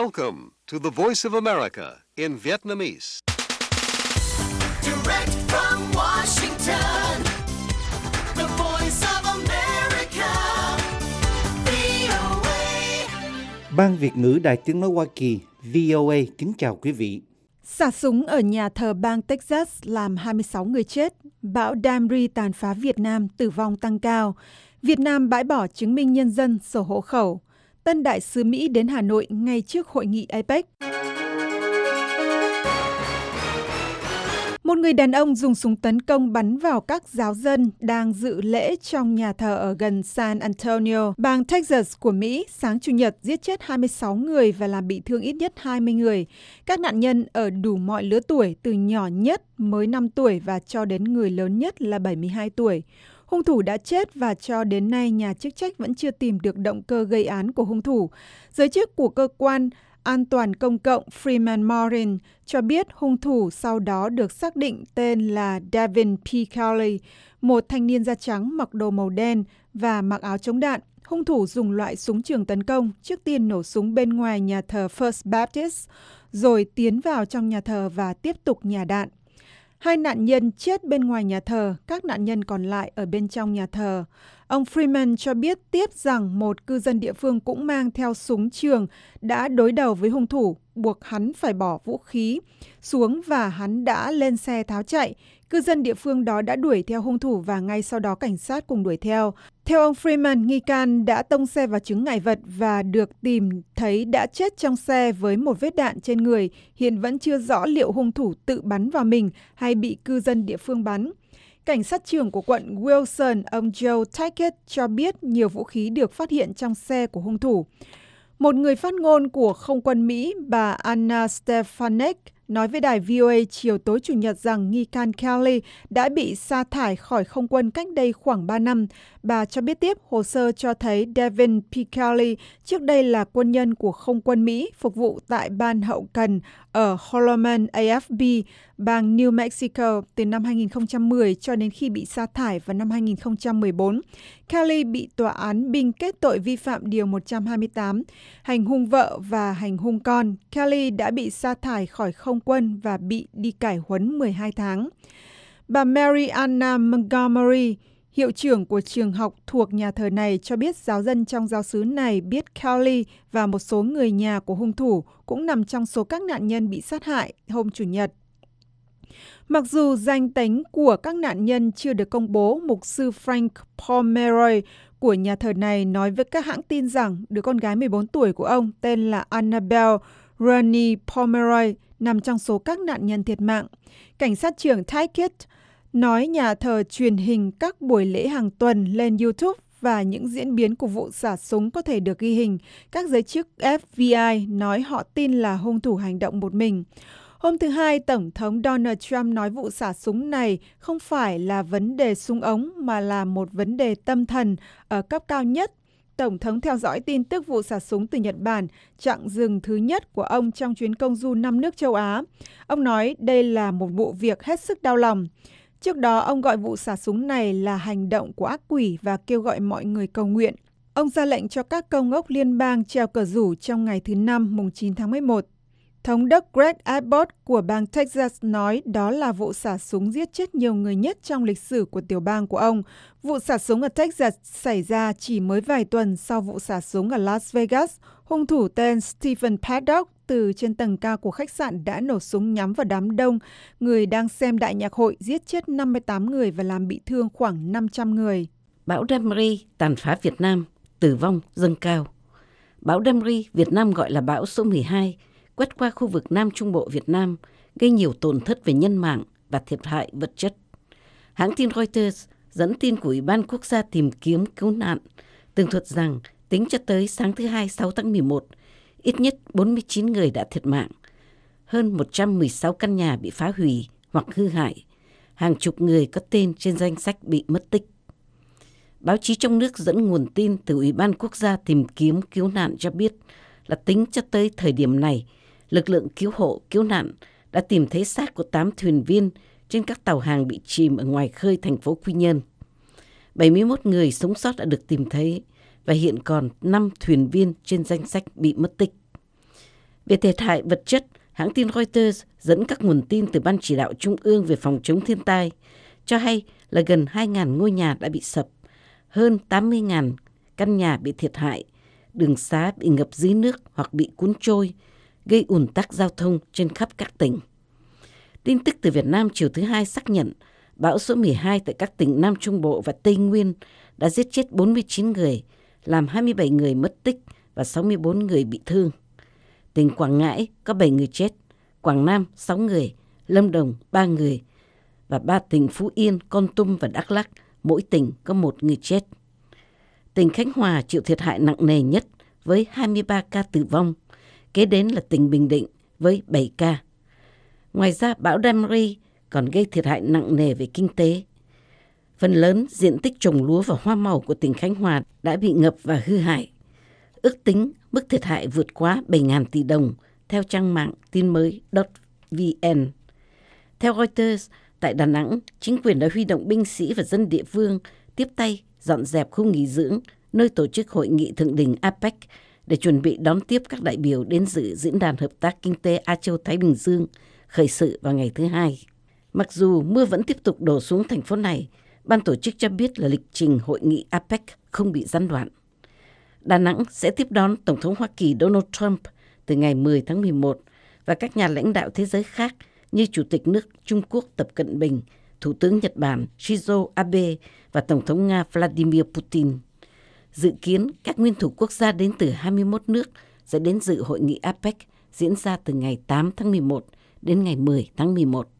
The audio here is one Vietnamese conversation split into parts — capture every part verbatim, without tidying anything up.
Welcome to the Voice of America in Vietnamese. Direct from Washington, the Voice of America, vê o a. Ban Việt ngữ Đài Tiếng nói Hoa Kỳ vê o a kính chào quý vị. Xả súng ở nhà thờ bang Texas làm hai mươi sáu người chết, bão Damri tàn phá Việt Nam, tử vong tăng cao. Việt Nam bãi bỏ chứng minh nhân dân, sổ hộ khẩu. Tân đại sứ Mỹ đến Hà Nội ngay trước hội nghị a pếch. Một người đàn ông dùng súng tấn công bắn vào các giáo dân đang dự lễ trong nhà thờ ở gần San Antonio, bang Texas của Mỹ, sáng Chủ nhật giết chết hai mươi sáu người và làm bị thương ít nhất hai mươi người. Các nạn nhân ở đủ mọi lứa tuổi, từ nhỏ nhất mới năm tuổi và cho đến người lớn nhất là bảy mươi hai tuổi. Hung thủ đã chết và cho đến nay nhà chức trách vẫn chưa tìm được động cơ gây án của hung thủ. Giới chức của cơ quan An toàn Công cộng Freeman Morin cho biết hung thủ sau đó được xác định tên là Devin P. Kelly, một thanh niên da trắng mặc đồ màu đen và mặc áo chống đạn. Hung thủ dùng loại súng trường tấn công, trước tiên nổ súng bên ngoài nhà thờ First Baptist, rồi tiến vào trong nhà thờ và tiếp tục nhả đạn. Hai nạn nhân chết bên ngoài nhà thờ, các nạn nhân còn lại ở bên trong nhà thờ. Ông Freeman cho biết tiếp rằng một cư dân địa phương cũng mang theo súng trường đã đối đầu với hung thủ, buộc hắn phải bỏ vũ khí xuống và hắn đã lên xe tháo chạy. Cư dân địa phương đó đã đuổi theo hung thủ và ngay sau đó cảnh sát cùng đuổi theo. Theo ông Freeman, nghi can đã tông xe vào chướng ngại vật và được tìm thấy đã chết trong xe với một vết đạn trên người. Hiện vẫn chưa rõ liệu hung thủ tự bắn vào mình hay bị cư dân địa phương bắn. Cảnh sát trưởng của quận Wilson, ông Joe Tackett cho biết nhiều vũ khí được phát hiện trong xe của hung thủ. Một người phát ngôn của Không quân Mỹ, bà Anna Stefanik, nói với đài vê o a chiều tối Chủ nhật rằng nghi can Kelly đã bị sa thải khỏi Không quân cách đây khoảng ba năm. Bà cho biết tiếp hồ sơ cho thấy Devin P. Kelly trước đây là quân nhân của Không quân Mỹ phục vụ tại ban hậu cần ở Holloman a ép bê, bang New Mexico từ năm hai nghìn không trăm mười cho đến khi bị sa thải vào năm hai nghìn không trăm mười bốn. Kelly bị tòa án binh kết tội vi phạm điều một trăm hai mươi tám, hành hung vợ và hành hung con. Kelly đã bị sa thải khỏi Không quân và bị đi cải huấn mười hai tháng. Bà Mary Anna Montgomery, hiệu trưởng của trường học thuộc nhà thờ này, cho biết giáo dân trong giáo xứ này biết Kelly và một số người nhà của hung thủ cũng nằm trong số các nạn nhân bị sát hại hôm Chủ nhật. Mặc dù danh tính của các nạn nhân chưa được công bố, mục sư Frank Pomeroy của nhà thờ này nói với các hãng tin rằng đứa con gái mười bốn tuổi của ông tên là Annabelle Ronnie Pomeroy nằm trong số các nạn nhân thiệt mạng. Cảnh sát trưởng Tackett nói nhà thờ truyền hình các buổi lễ hàng tuần lên YouTube và những diễn biến của vụ xả súng có thể được ghi hình. Các giới chức ép bê i nói họ tin là hung thủ hành động một mình. Hôm thứ Hai, Tổng thống Donald Trump nói vụ xả súng này không phải là vấn đề súng ống mà là một vấn đề tâm thần ở cấp cao nhất. Tổng thống theo dõi tin tức vụ xả súng từ Nhật Bản, chặng dừng thứ nhất của ông trong chuyến công du năm nước châu Á. Ông nói đây là một vụ việc hết sức đau lòng. Trước đó, ông gọi vụ xả súng này là hành động của ác quỷ và kêu gọi mọi người cầu nguyện. Ông ra lệnh cho các công ốc liên bang treo cờ rủ trong ngày thứ Năm, mùng chín tháng mười một. Thống đốc Greg Abbott của bang Texas nói đó là vụ xả súng giết chết nhiều người nhất trong lịch sử của tiểu bang của ông. Vụ xả súng ở Texas xảy ra chỉ mới vài tuần sau vụ xả súng ở Las Vegas. Hung thủ tên Stephen Paddock từ trên tầng cao của khách sạn đã nổ súng nhắm vào đám đông người đang xem đại nhạc hội, giết chết năm mươi tám người và làm bị thương khoảng năm trăm người. Bão Damri tàn phá Việt Nam, tử vong dâng cao. Bão Damri, Việt Nam gọi là bão số mười hai, quét qua khu vực Nam Trung Bộ Việt Nam, gây nhiều tổn thất về nhân mạng và thiệt hại vật chất. Hãng tin Reuters dẫn tin của Ủy ban Quốc gia tìm kiếm cứu nạn tường thuật rằng tính cho tới sáng thứ Hai sáu tháng mười một, ít nhất bốn mươi chín người đã thiệt mạng, hơn một trăm mười sáu căn nhà bị phá hủy hoặc hư hại, hàng chục người có tên trên danh sách bị mất tích. Báo chí trong nước dẫn nguồn tin từ Ủy ban Quốc gia tìm kiếm cứu nạn cho biết là tính cho tới thời điểm này, lực lượng cứu hộ cứu nạn đã tìm thấy xác của tám thuyền viên trên các tàu hàng bị chìm ở ngoài khơi thành phố Quy Nhơn. bảy mươi mốt người sống sót đã được tìm thấy và hiện còn năm thuyền viên trên danh sách bị mất tích. Về thiệt hại vật chất, hãng tin Reuters dẫn các nguồn tin từ Ban Chỉ đạo Trung ương về phòng chống thiên tai cho hay là gần hai nghìn ngôi nhà đã bị sập, hơn tám mươi nghìn căn nhà bị thiệt hại, đường xá bị ngập dưới nước hoặc bị cuốn trôi, gây ùn tắc giao thông trên khắp các tỉnh. Tin tức từ Việt Nam chiều thứ Hai xác nhận bão số mười hai tại các tỉnh Nam Trung Bộ và Tây Nguyên đã giết chết bốn mươi chín người, làm hai mươi bảy người mất tích và sáu mươi bốn người bị thương. Tỉnh Quảng Ngãi có bảy người chết, Quảng Nam sáu người, Lâm Đồng ba người và ba tỉnh Phú Yên, Kon Tum và Đắk Lắk, mỗi tỉnh có một người chết. Tỉnh Khánh Hòa chịu thiệt hại nặng nề nhất với hai mươi ba ca tử vong, kế đến là tỉnh Bình Định với bảy ca. Ngoài ra, bão Damri còn gây thiệt hại nặng nề về kinh tế. Phần lớn diện tích trồng lúa và hoa màu của tỉnh Khánh Hòa đã bị ngập và hư hại. Ước tính mức thiệt hại vượt quá bảy nghìn tỷ đồng, theo trang mạng tin mới chấm vn. Theo Reuters, tại Đà Nẵng, chính quyền đã huy động binh sĩ và dân địa phương tiếp tay dọn dẹp khu nghỉ dưỡng, nơi tổ chức hội nghị thượng đỉnh a pếch để chuẩn bị đón tiếp các đại biểu đến dự Diễn đàn Hợp tác Kinh tế Á Châu-Thái Bình Dương khởi sự vào ngày thứ Hai. Mặc dù mưa vẫn tiếp tục đổ xuống thành phố này, ban tổ chức cho biết là lịch trình hội nghị a pếch không bị gián đoạn. Đà Nẵng sẽ tiếp đón Tổng thống Hoa Kỳ Donald Trump từ ngày mười tháng mười một và các nhà lãnh đạo thế giới khác như Chủ tịch nước Trung Quốc Tập Cận Bình, Thủ tướng Nhật Bản Shinzo Abe và Tổng thống Nga Vladimir Putin. Dự kiến các nguyên thủ quốc gia đến từ hai mươi mốt nước sẽ đến dự hội nghị a pếch diễn ra từ ngày tám tháng mười một đến ngày mười tháng mười một.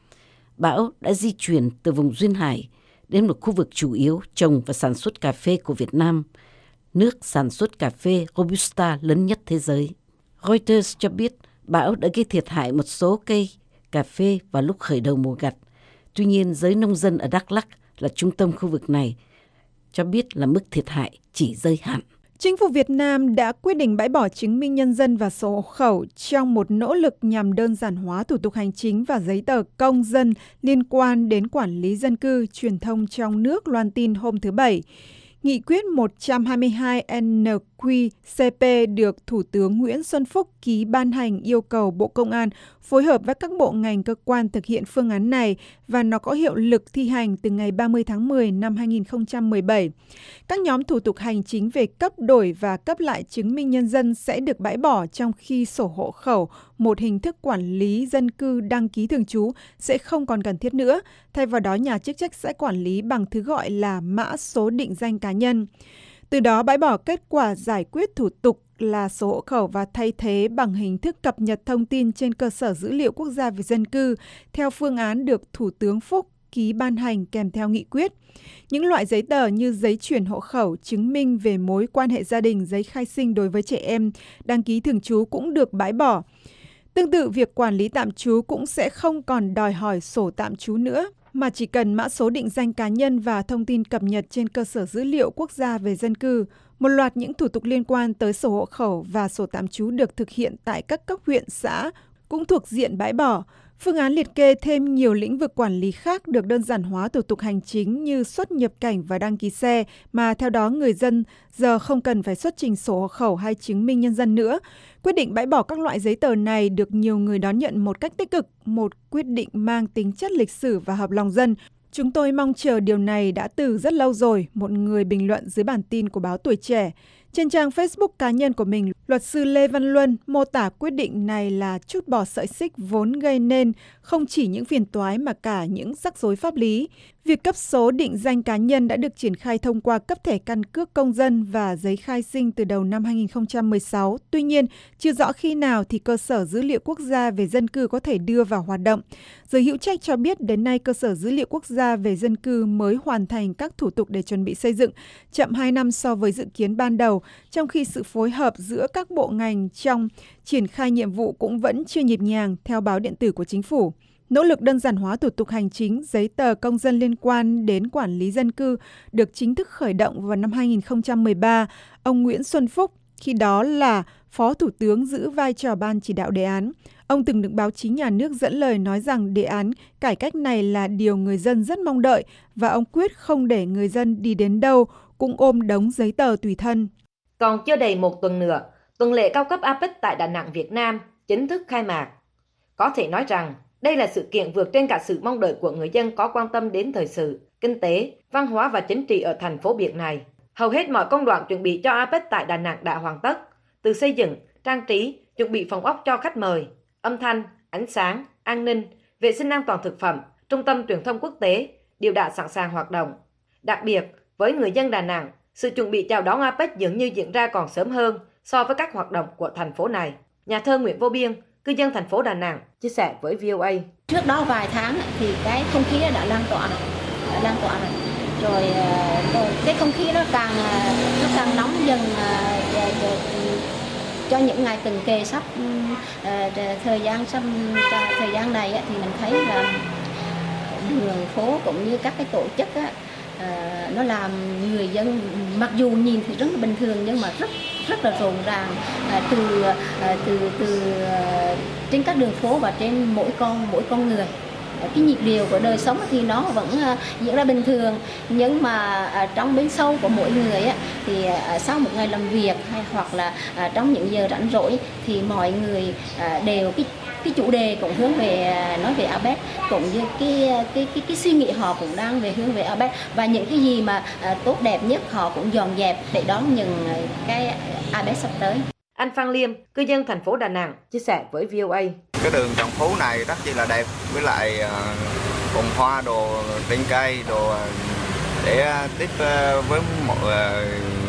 Bão đã di chuyển từ vùng duyên hải đến một khu vực chủ yếu trồng và sản xuất cà phê của Việt Nam, nước sản xuất cà phê Robusta lớn nhất thế giới. Reuters cho biết bão đã gây thiệt hại một số cây cà phê vào lúc khởi đầu mùa gặt. Tuy nhiên, giới nông dân ở Đắk Lắk là trung tâm khu vực này cho biết là mức thiệt hại chỉ giới hạn. Chính phủ Việt Nam đã quyết định bãi bỏ chứng minh nhân dân và sổ hộ khẩu trong một nỗ lực nhằm đơn giản hóa thủ tục hành chính và giấy tờ công dân liên quan đến quản lý dân cư, truyền thông trong nước loan tin hôm thứ Bảy. Nghị quyết một trăm hai mươi hai N Q C P được Thủ tướng Nguyễn Xuân Phúc ký ban hành yêu cầu Bộ Công an phối hợp với các bộ ngành cơ quan thực hiện phương án này và nó có hiệu lực thi hành từ ngày ba mươi tháng mười năm hai nghìn không trăm mười bảy. Các nhóm thủ tục hành chính về cấp đổi và cấp lại chứng minh nhân dân sẽ được bãi bỏ, trong khi sổ hộ khẩu, một hình thức quản lý dân cư đăng ký thường trú, sẽ không còn cần thiết nữa. Thay vào đó, nhà chức trách sẽ quản lý bằng thứ gọi là mã số định danh cá nhân. Từ đó bãi bỏ kết quả giải quyết thủ tục là sổ hộ khẩu và thay thế bằng hình thức cập nhật thông tin trên cơ sở dữ liệu quốc gia về dân cư, theo phương án được Thủ tướng Phúc ký ban hành kèm theo nghị quyết. Những loại giấy tờ như giấy chuyển hộ khẩu, chứng minh về mối quan hệ gia đình, giấy khai sinh đối với trẻ em, đăng ký thường trú cũng được bãi bỏ. Tương tự, việc quản lý tạm trú cũng sẽ không còn đòi hỏi sổ tạm trú nữa, mà chỉ cần mã số định danh cá nhân và thông tin cập nhật trên cơ sở dữ liệu quốc gia về dân cư. Một loạt những thủ tục liên quan tới sổ hộ khẩu và sổ tạm trú được thực hiện tại các cấp huyện, xã cũng thuộc diện bãi bỏ. Phương án liệt kê thêm nhiều lĩnh vực quản lý khác được đơn giản hóa thủ tục hành chính như xuất nhập cảnh và đăng ký xe, mà theo đó người dân giờ không cần phải xuất trình sổ hộ khẩu hay chứng minh nhân dân nữa. Quyết định bãi bỏ các loại giấy tờ này được nhiều người đón nhận một cách tích cực, một quyết định mang tính chất lịch sử và hợp lòng dân. Chúng tôi mong chờ điều này đã từ rất lâu rồi, một người bình luận dưới bản tin của báo Tuổi Trẻ. Trên trang Facebook cá nhân của mình, luật sư Lê Văn Luân mô tả quyết định này là trút bỏ sợi xích vốn gây nên không chỉ những phiền toái mà cả những rắc rối pháp lý. Việc cấp số định danh cá nhân đã được triển khai thông qua cấp thẻ căn cước công dân và giấy khai sinh từ đầu năm hai nghìn không trăm mười sáu. Tuy nhiên, chưa rõ khi nào thì cơ sở dữ liệu quốc gia về dân cư có thể đưa vào hoạt động. Giới hữu trách cho biết đến nay cơ sở dữ liệu quốc gia về dân cư mới hoàn thành các thủ tục để chuẩn bị xây dựng, chậm hai năm so với dự kiến ban đầu, trong khi sự phối hợp giữa các bộ ngành trong triển khai nhiệm vụ cũng vẫn chưa nhịp nhàng, theo báo điện tử của chính phủ. Nỗ lực đơn giản hóa thủ tục hành chính, giấy tờ công dân liên quan đến quản lý dân cư được chính thức khởi động vào năm hai nghìn không trăm mười ba. Ông Nguyễn Xuân Phúc, khi đó là Phó Thủ tướng, giữ vai trò ban chỉ đạo đề án. Ông từng được báo chí nhà nước dẫn lời nói rằng đề án cải cách này là điều người dân rất mong đợi và ông quyết không để người dân đi đến đâu cũng ôm đống giấy tờ tùy thân. Còn chưa đầy một tuần nữa, tuần lễ cao cấp a pếch tại Đà Nẵng, Việt Nam chính thức khai mạc. Có thể nói rằng, đây là sự kiện vượt trên cả sự mong đợi của người dân có quan tâm đến thời sự, kinh tế, văn hóa và chính trị ở thành phố biển này. Hầu hết mọi công đoạn chuẩn bị cho a pếch tại Đà Nẵng đã hoàn tất, từ xây dựng, trang trí, chuẩn bị phòng ốc cho khách mời, âm thanh, ánh sáng, an ninh, vệ sinh an toàn thực phẩm, trung tâm truyền thông quốc tế đều đã sẵn sàng hoạt động. Đặc biệt, với người dân Đà Nẵng, sự chuẩn bị chào đón a pếch dường như diễn ra còn sớm hơn so với các hoạt động của thành phố này. Nhà thơ Nguyễn Vô Biên, cư dân thành phố Đà Nẵng, chia sẻ với vê o a. Trước đó vài tháng thì cái không khí đã lan tỏa rồi, đã lan tỏa rồi. Rồi, rồi cái không khí nó càng nó càng nóng dần cho những ngày từng kề sắp thời gian sắp thời gian này thì mình thấy là đường phố cũng như các cái tổ chức á, nó làm người dân mặc dù nhìn thì rất là bình thường nhưng mà rất rất là rộn ràng từ từ từ trên các đường phố và trên mỗi con mỗi con người. Cái nhịp điệu của đời sống thì nó vẫn diễn ra bình thường, nhưng mà trong bên sâu của mỗi người á, thì sau một ngày làm việc hay hoặc là trong những giờ rảnh rỗi thì mọi người đều cái cái chủ đề cũng hướng về nói về a pếch, cũng như cái cái cái cái suy nghĩ họ cũng đang về hướng về a pếch, và những cái gì mà tốt đẹp nhất họ cũng dọn dẹp để đón những cái a pếch sắp tới. Anh Phan Liêm, cư dân thành phố Đà Nẵng, chia sẻ với vê o a. Cái đường Trần Phú này rất chi là đẹp, với lại uh, bông hoa đồ trên cây đồ uh, để uh, tiếp uh, với mọi uh,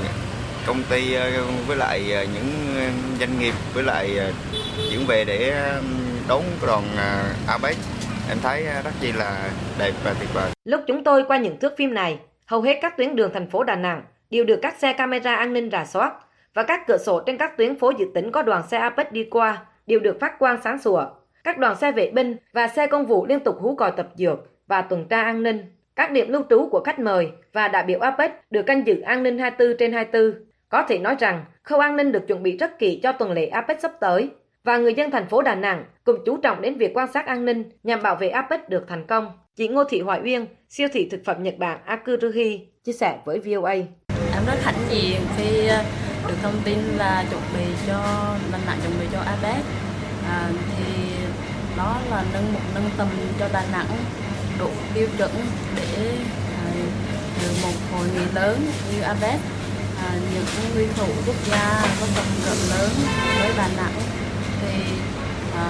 công ty uh, với lại uh, những doanh nghiệp với lại uh, chuyển về để uh, đón đoàn uh, a pếch. Em thấy uh, rất chi là đẹp và tuyệt vời. Lúc chúng tôi qua những thước phim này, hầu hết các tuyến đường thành phố Đà Nẵng đều được các xe camera an ninh rà soát, và các cửa sổ trên các tuyến phố dự tính có đoàn xe a pếch đi qua đều được phát quang sáng sủa. Các đoàn xe vệ binh và xe công vụ liên tục hú còi tập dượt và tuần tra an ninh. Các điểm lưu trú của khách mời và đại biểu a pếch được canh giữ an ninh hai mươi bốn trên hai mươi bốn. Có thể nói rằng, khâu an ninh được chuẩn bị rất kỹ cho tuần lễ a pếch sắp tới. Và người dân thành phố Đà Nẵng cũng chú trọng đến việc quan sát an ninh nhằm bảo vệ a pếch được thành công. Chị Ngô Thị Hoài Uyên, siêu thị thực phẩm Nhật Bản Akuruhi, chia sẻ với vê o a. Em rất hãnh diện khi được thông tin là chuẩn bị cho Đà Nẵng chuẩn bị cho a pếch, à, thì đó là nâng một nâng tầm cho Đà Nẵng đủ tiêu chuẩn để à, từ một hội nghị lớn như a pếch, à, những nguyên thủ quốc gia có tầm cỡ lớn với Đà Nẵng thì à,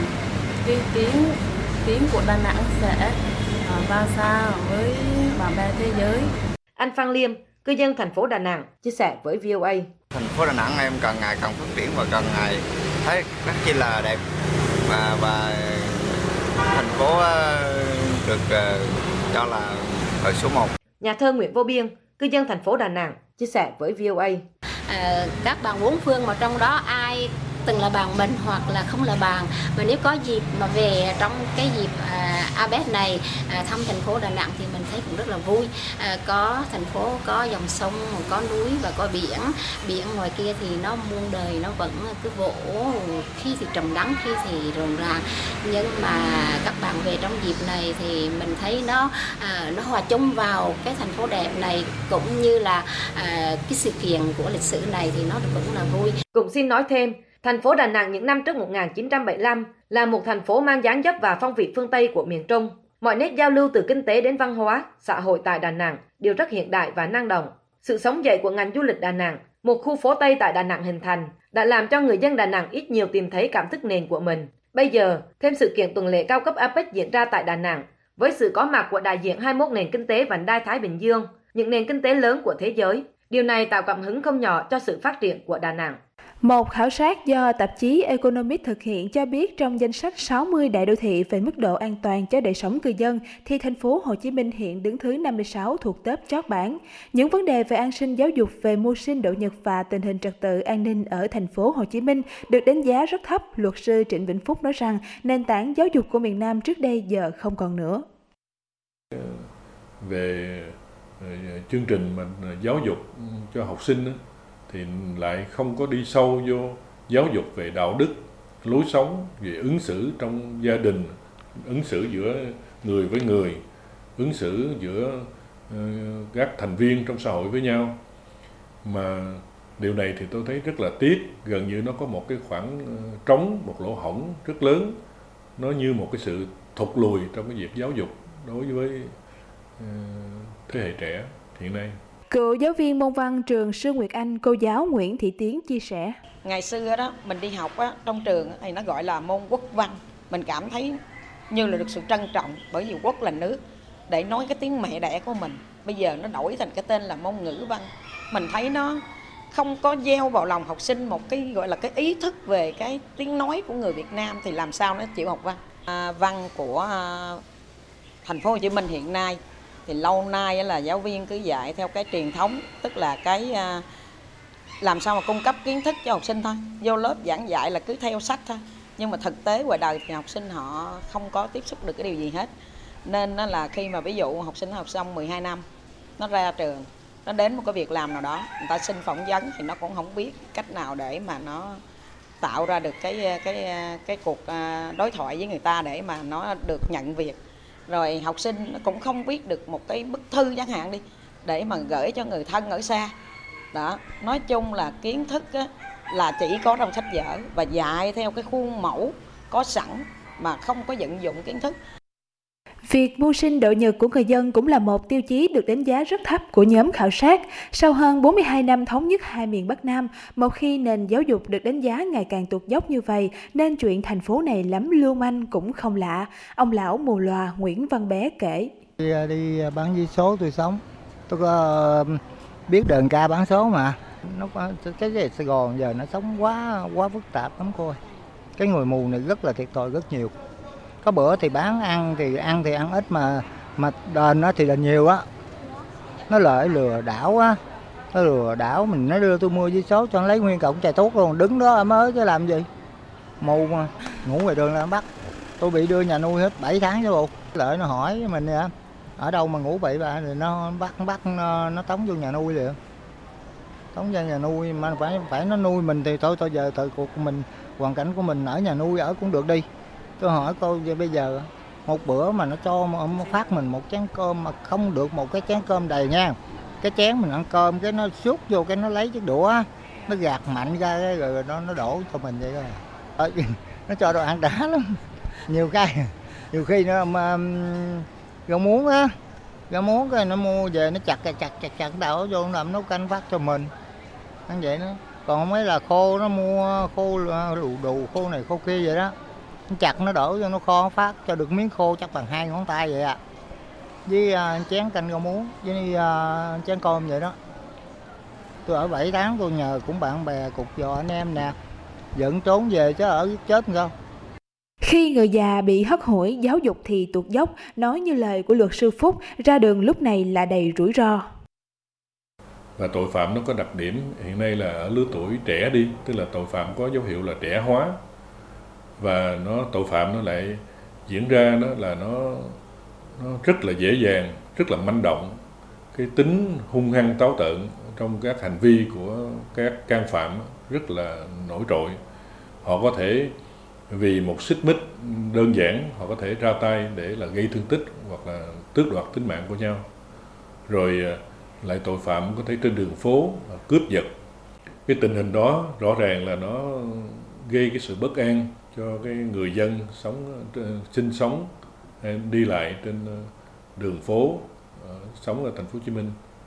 cái tiếng tiếng của Đà Nẵng sẽ à, vang xa với bạn bè thế giới. Anh Phan Liêm, cư dân thành phố Đà Nẵng, chia sẻ với vê o a. Thành phố Đà Nẵng em càng ngày càng phát triển và càng ngày thấy rất chi là đẹp, và, và thành phố được uh, cho là ở số một. Nhà thơ Nguyễn Vô Biên, cư dân thành phố Đà Nẵng, chia sẻ với vê o a. À, các bạn bốn phương mà trong đó ai từng là bạn mình hoặc là không là bạn, mà nếu có dịp mà về trong cái dịp à, a pếch này à, thăm thành phố Đà Nẵng thì mình thấy cũng rất là vui. À, có thành phố có dòng sông, có núi và có biển. Biển ngoài kia thì nó muôn đời, nó vẫn cứ vỗ, khi thì trầm lắng, khi thì rộn ràng. Nhưng mà các bạn về trong dịp này thì mình thấy nó à, nó hòa chung vào cái thành phố đẹp này, cũng như là à, cái sự kiện của lịch sử này thì nó vẫn là vui. Cũng xin nói thêm, thành phố Đà Nẵng những năm trước một nghìn chín trăm bảy mươi lăm là một thành phố mang dáng dấp và phong vị phương Tây của miền Trung. Mọi nét giao lưu từ kinh tế đến văn hóa, xã hội tại Đà Nẵng đều rất hiện đại và năng động. Sự sống dậy của ngành du lịch Đà Nẵng, một khu phố Tây tại Đà Nẵng hình thành, đã làm cho người dân Đà Nẵng ít nhiều tìm thấy cảm thức nền của mình. Bây giờ, thêm sự kiện tuần lễ cao cấp a pếch diễn ra tại Đà Nẵng, với sự có mặt của đại diện hai mươi mốt nền kinh tế vành đai Thái Bình Dương, những nền kinh tế lớn của thế giới. Điều này tạo cảm hứng không nhỏ cho sự phát triển của Đà Nẵng. Một khảo sát do tạp chí Economist thực hiện cho biết trong danh sách sáu mươi đại đô thị về mức độ an toàn cho đời sống cư dân thì thành phố Hồ Chí Minh hiện đứng thứ năm mươi sáu thuộc top chót bảng. Những vấn đề về an sinh giáo dục, về mưu sinh độ nhật và tình hình trật tự an ninh ở thành phố Hồ Chí Minh được đánh giá rất thấp. Luật sư Trịnh Vĩnh Phúc nói rằng nền tảng giáo dục của miền Nam trước đây giờ không còn nữa. Về chương trình mà giáo dục cho học sinh thì lại không có đi sâu vô giáo dục về đạo đức, lối sống, về ứng xử trong gia đình, ứng xử giữa người với người, ứng xử giữa uh, các thành viên trong xã hội với nhau, mà Điều này thì tôi thấy rất là tiếc, gần như nó có một cái khoảng trống, một lỗ hổng rất lớn. Nó như một cái sự thụt lùi trong cái việc giáo dục đối với uh, thế hệ trẻ hiện nay. Cựu giáo viên môn văn trường Sư Nguyệt Anh, cô giáo Nguyễn Thị Tiến chia sẻ. Ngày xưa đó, mình đi học á, trong trường thì nó gọi là môn quốc văn. Mình cảm thấy như là được sự trân trọng, bởi vì quốc là nước, để nói cái tiếng mẹ đẻ của mình. Bây giờ nó đổi thành cái tên là môn ngữ văn. Mình thấy nó không có gieo vào lòng học sinh một cái gọi là cái ý thức về cái tiếng nói của người Việt Nam, thì làm sao nó chịu học văn. À, văn của à, thành phố Hồ Chí Minh hiện nay thì lâu nay là giáo viên cứ dạy theo cái truyền thống, tức là cái à, làm sao mà cung cấp kiến thức cho học sinh thôi, vô lớp giảng dạy là cứ theo sách thôi, nhưng mà thực tế ngoài đời thì học sinh họ không có tiếp xúc được cái điều gì hết. Nên nó là khi mà ví dụ học sinh học xong mười hai năm, nó ra trường, nó đến một cái việc làm nào đó, người ta xin phỏng vấn thì nó cũng không biết cách nào để mà nó tạo ra được cái cái cái cuộc đối thoại với người ta để mà nó được nhận việc. Rồi học sinh nó cũng không viết được một cái bức thư chẳng hạn đi, để mà gửi cho người thân ở xa. Đó, nói chung là kiến thức á, là chỉ có trong sách vở và dạy theo cái khuôn mẫu có sẵn mà không có vận dụng kiến thức. Việc mưu sinh độ nhật của người dân cũng là một tiêu chí được đánh giá rất thấp của nhóm khảo sát. Sau hơn bốn mươi hai năm thống nhất hai miền Bắc Nam, một khi nền giáo dục được đánh giá ngày càng tụt dốc như vậy, nên chuyện thành phố này lắm lưu manh cũng không lạ. ông lão mù lòa Nguyễn Văn Bé kể. Đi, đi bán vé số tôi sống, tôi có biết đờn ca bán số mà. Nó có, cái gì Sài Gòn giờ nó sống quá quá phức tạp lắm cô ơi. Cái người mù này rất là thiệt thòi rất nhiều. Có bữa thì bán ăn thì ăn thì ăn ít mà mà đền nó thì đền nhiều á. Nó lợi lừa đảo á, nó lừa đảo mình, nó đưa tôi mua vé số cho nó lấy nguyên cọng chài thuốc luôn, đứng đó mới chứ làm gì. Mù mà ngủ ngoài đường là bắt. Tôi bị đưa nhà nuôi hết bảy tháng chứ bộ. Lợi nó hỏi với mình nè, ở đâu mà ngủ bậy bạ thì nó bắt bắt nó, nó tống vô nhà nuôi liền. Tống vô nhà nuôi mà phải phải nó nuôi mình thì thôi, thôi giờ thời cuộc của mình, hoàn cảnh của mình ở nhà nuôi ở cũng được đi. Tôi hỏi cô bây giờ một bữa mà nó cho nó phát mình một chén cơm mà không được một cái chén cơm đầy nha. Cái chén mình ăn cơm cái nó xúc vô cái nó lấy chiếc đũa, nó gạt mạnh ra rồi nó nó đổ cho mình vậy rồi. Nó cho đồ ăn đã lắm. Nhiều cái nhiều khi nó mà rau muống á, rau muống cái nó mua về nó chặt chặt chặt chặt đổ vô làm nấu canh phát cho mình. Ăn vậy đó. Còn không ấy là khô, nó mua khô đủ đủ khô này khô kia vậy đó. Nó chặt nó đổ vô nó kho phát cho được miếng khô chắc bằng hai ngón tay vậy ạ. À. Với uh, chén canh rau muống với uh, chén cơm vậy đó. Tôi ở bảy tháng tôi nhờ cũng bạn bè cục dò anh em nè, dẫn trốn về chứ ở chết sao. Khi người già bị hất hủi, giáo dục thì tụt dốc, nói như lời của luật sư Phúc, ra đường lúc này là đầy rủi ro. Và tội phạm nó có đặc điểm hiện nay là ở lứa tuổi trẻ đi, tức là tội phạm có dấu hiệu là trẻ hóa. Và nó tội phạm nó lại diễn ra đó là nó, nó rất là dễ dàng, rất là manh động. Cái tính hung hăng táo tợn trong các hành vi của các can phạm rất là nổi trội. Họ có thể vì một xích mích đơn giản, họ có thể ra tay để là gây thương tích hoặc là tước đoạt tính mạng của nhau. Rồi lại tội phạm có thể trên đường phố cướp giật. Cái tình hình đó rõ ràng là nó gây cái sự bất an cho cái người dân sống sinh sống đi lại trên đường phố, sống ở thành phố Hồ Chí Minh.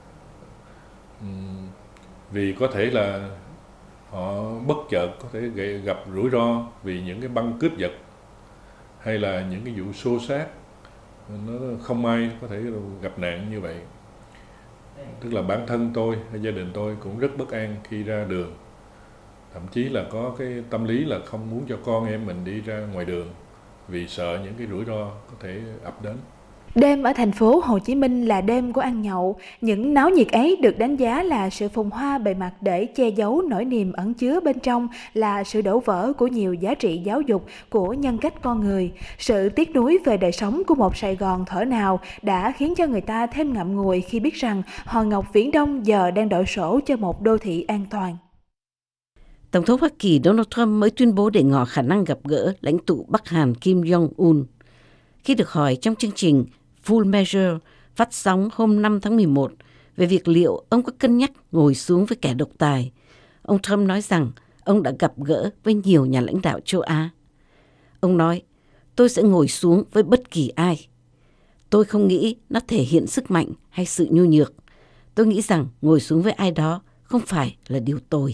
Vì có thể là họ bất chợt có thể gặp rủi ro vì những cái băng cướp giật hay là những cái vụ xô xát, nó không ai có thể gặp nạn như vậy. Tức là bản thân tôi hay gia đình tôi cũng rất bất an khi ra đường. Thậm chí là có cái tâm lý là không muốn cho con em mình đi ra ngoài đường vì sợ những cái rủi ro có thể ập đến. Đêm ở thành phố Hồ Chí Minh là đêm của ăn nhậu. Những náo nhiệt ấy được đánh giá là sự phồn hoa bề mặt để che giấu nỗi niềm ẩn chứa bên trong là sự đổ vỡ của nhiều giá trị giáo dục của nhân cách con người. Sự tiếc nuối về đời sống của một Sài Gòn thở nào đã khiến cho người ta thêm ngậm ngùi khi biết rằng Hòn Ngọc Viễn Đông giờ đang đổi sổ cho một đô thị an toàn. Tổng thống Hoa Kỳ Donald Trump mới tuyên bố để ngỏ khả năng gặp gỡ lãnh tụ Bắc Hàn Kim Jong-un. Khi được hỏi trong chương trình Full Measure phát sóng hôm năm tháng mười một về việc liệu ông có cân nhắc ngồi xuống với kẻ độc tài, ông Trump nói rằng ông đã gặp gỡ với nhiều nhà lãnh đạo châu Á. Ông nói, tôi sẽ ngồi xuống với bất kỳ ai. Tôi không nghĩ nó thể hiện sức mạnh hay sự nhu nhược. Tôi nghĩ rằng ngồi xuống với ai đó không phải là điều tồi.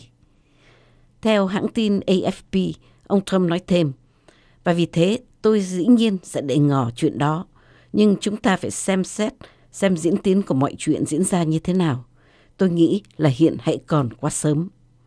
Theo hãng tin A F P, ông Trump nói thêm, và vì thế tôi dĩ nhiên sẽ để ngỏ chuyện đó, nhưng chúng ta phải xem xét xem diễn tiến của mọi chuyện diễn ra như thế nào. Tôi nghĩ là hiện hãy còn quá sớm.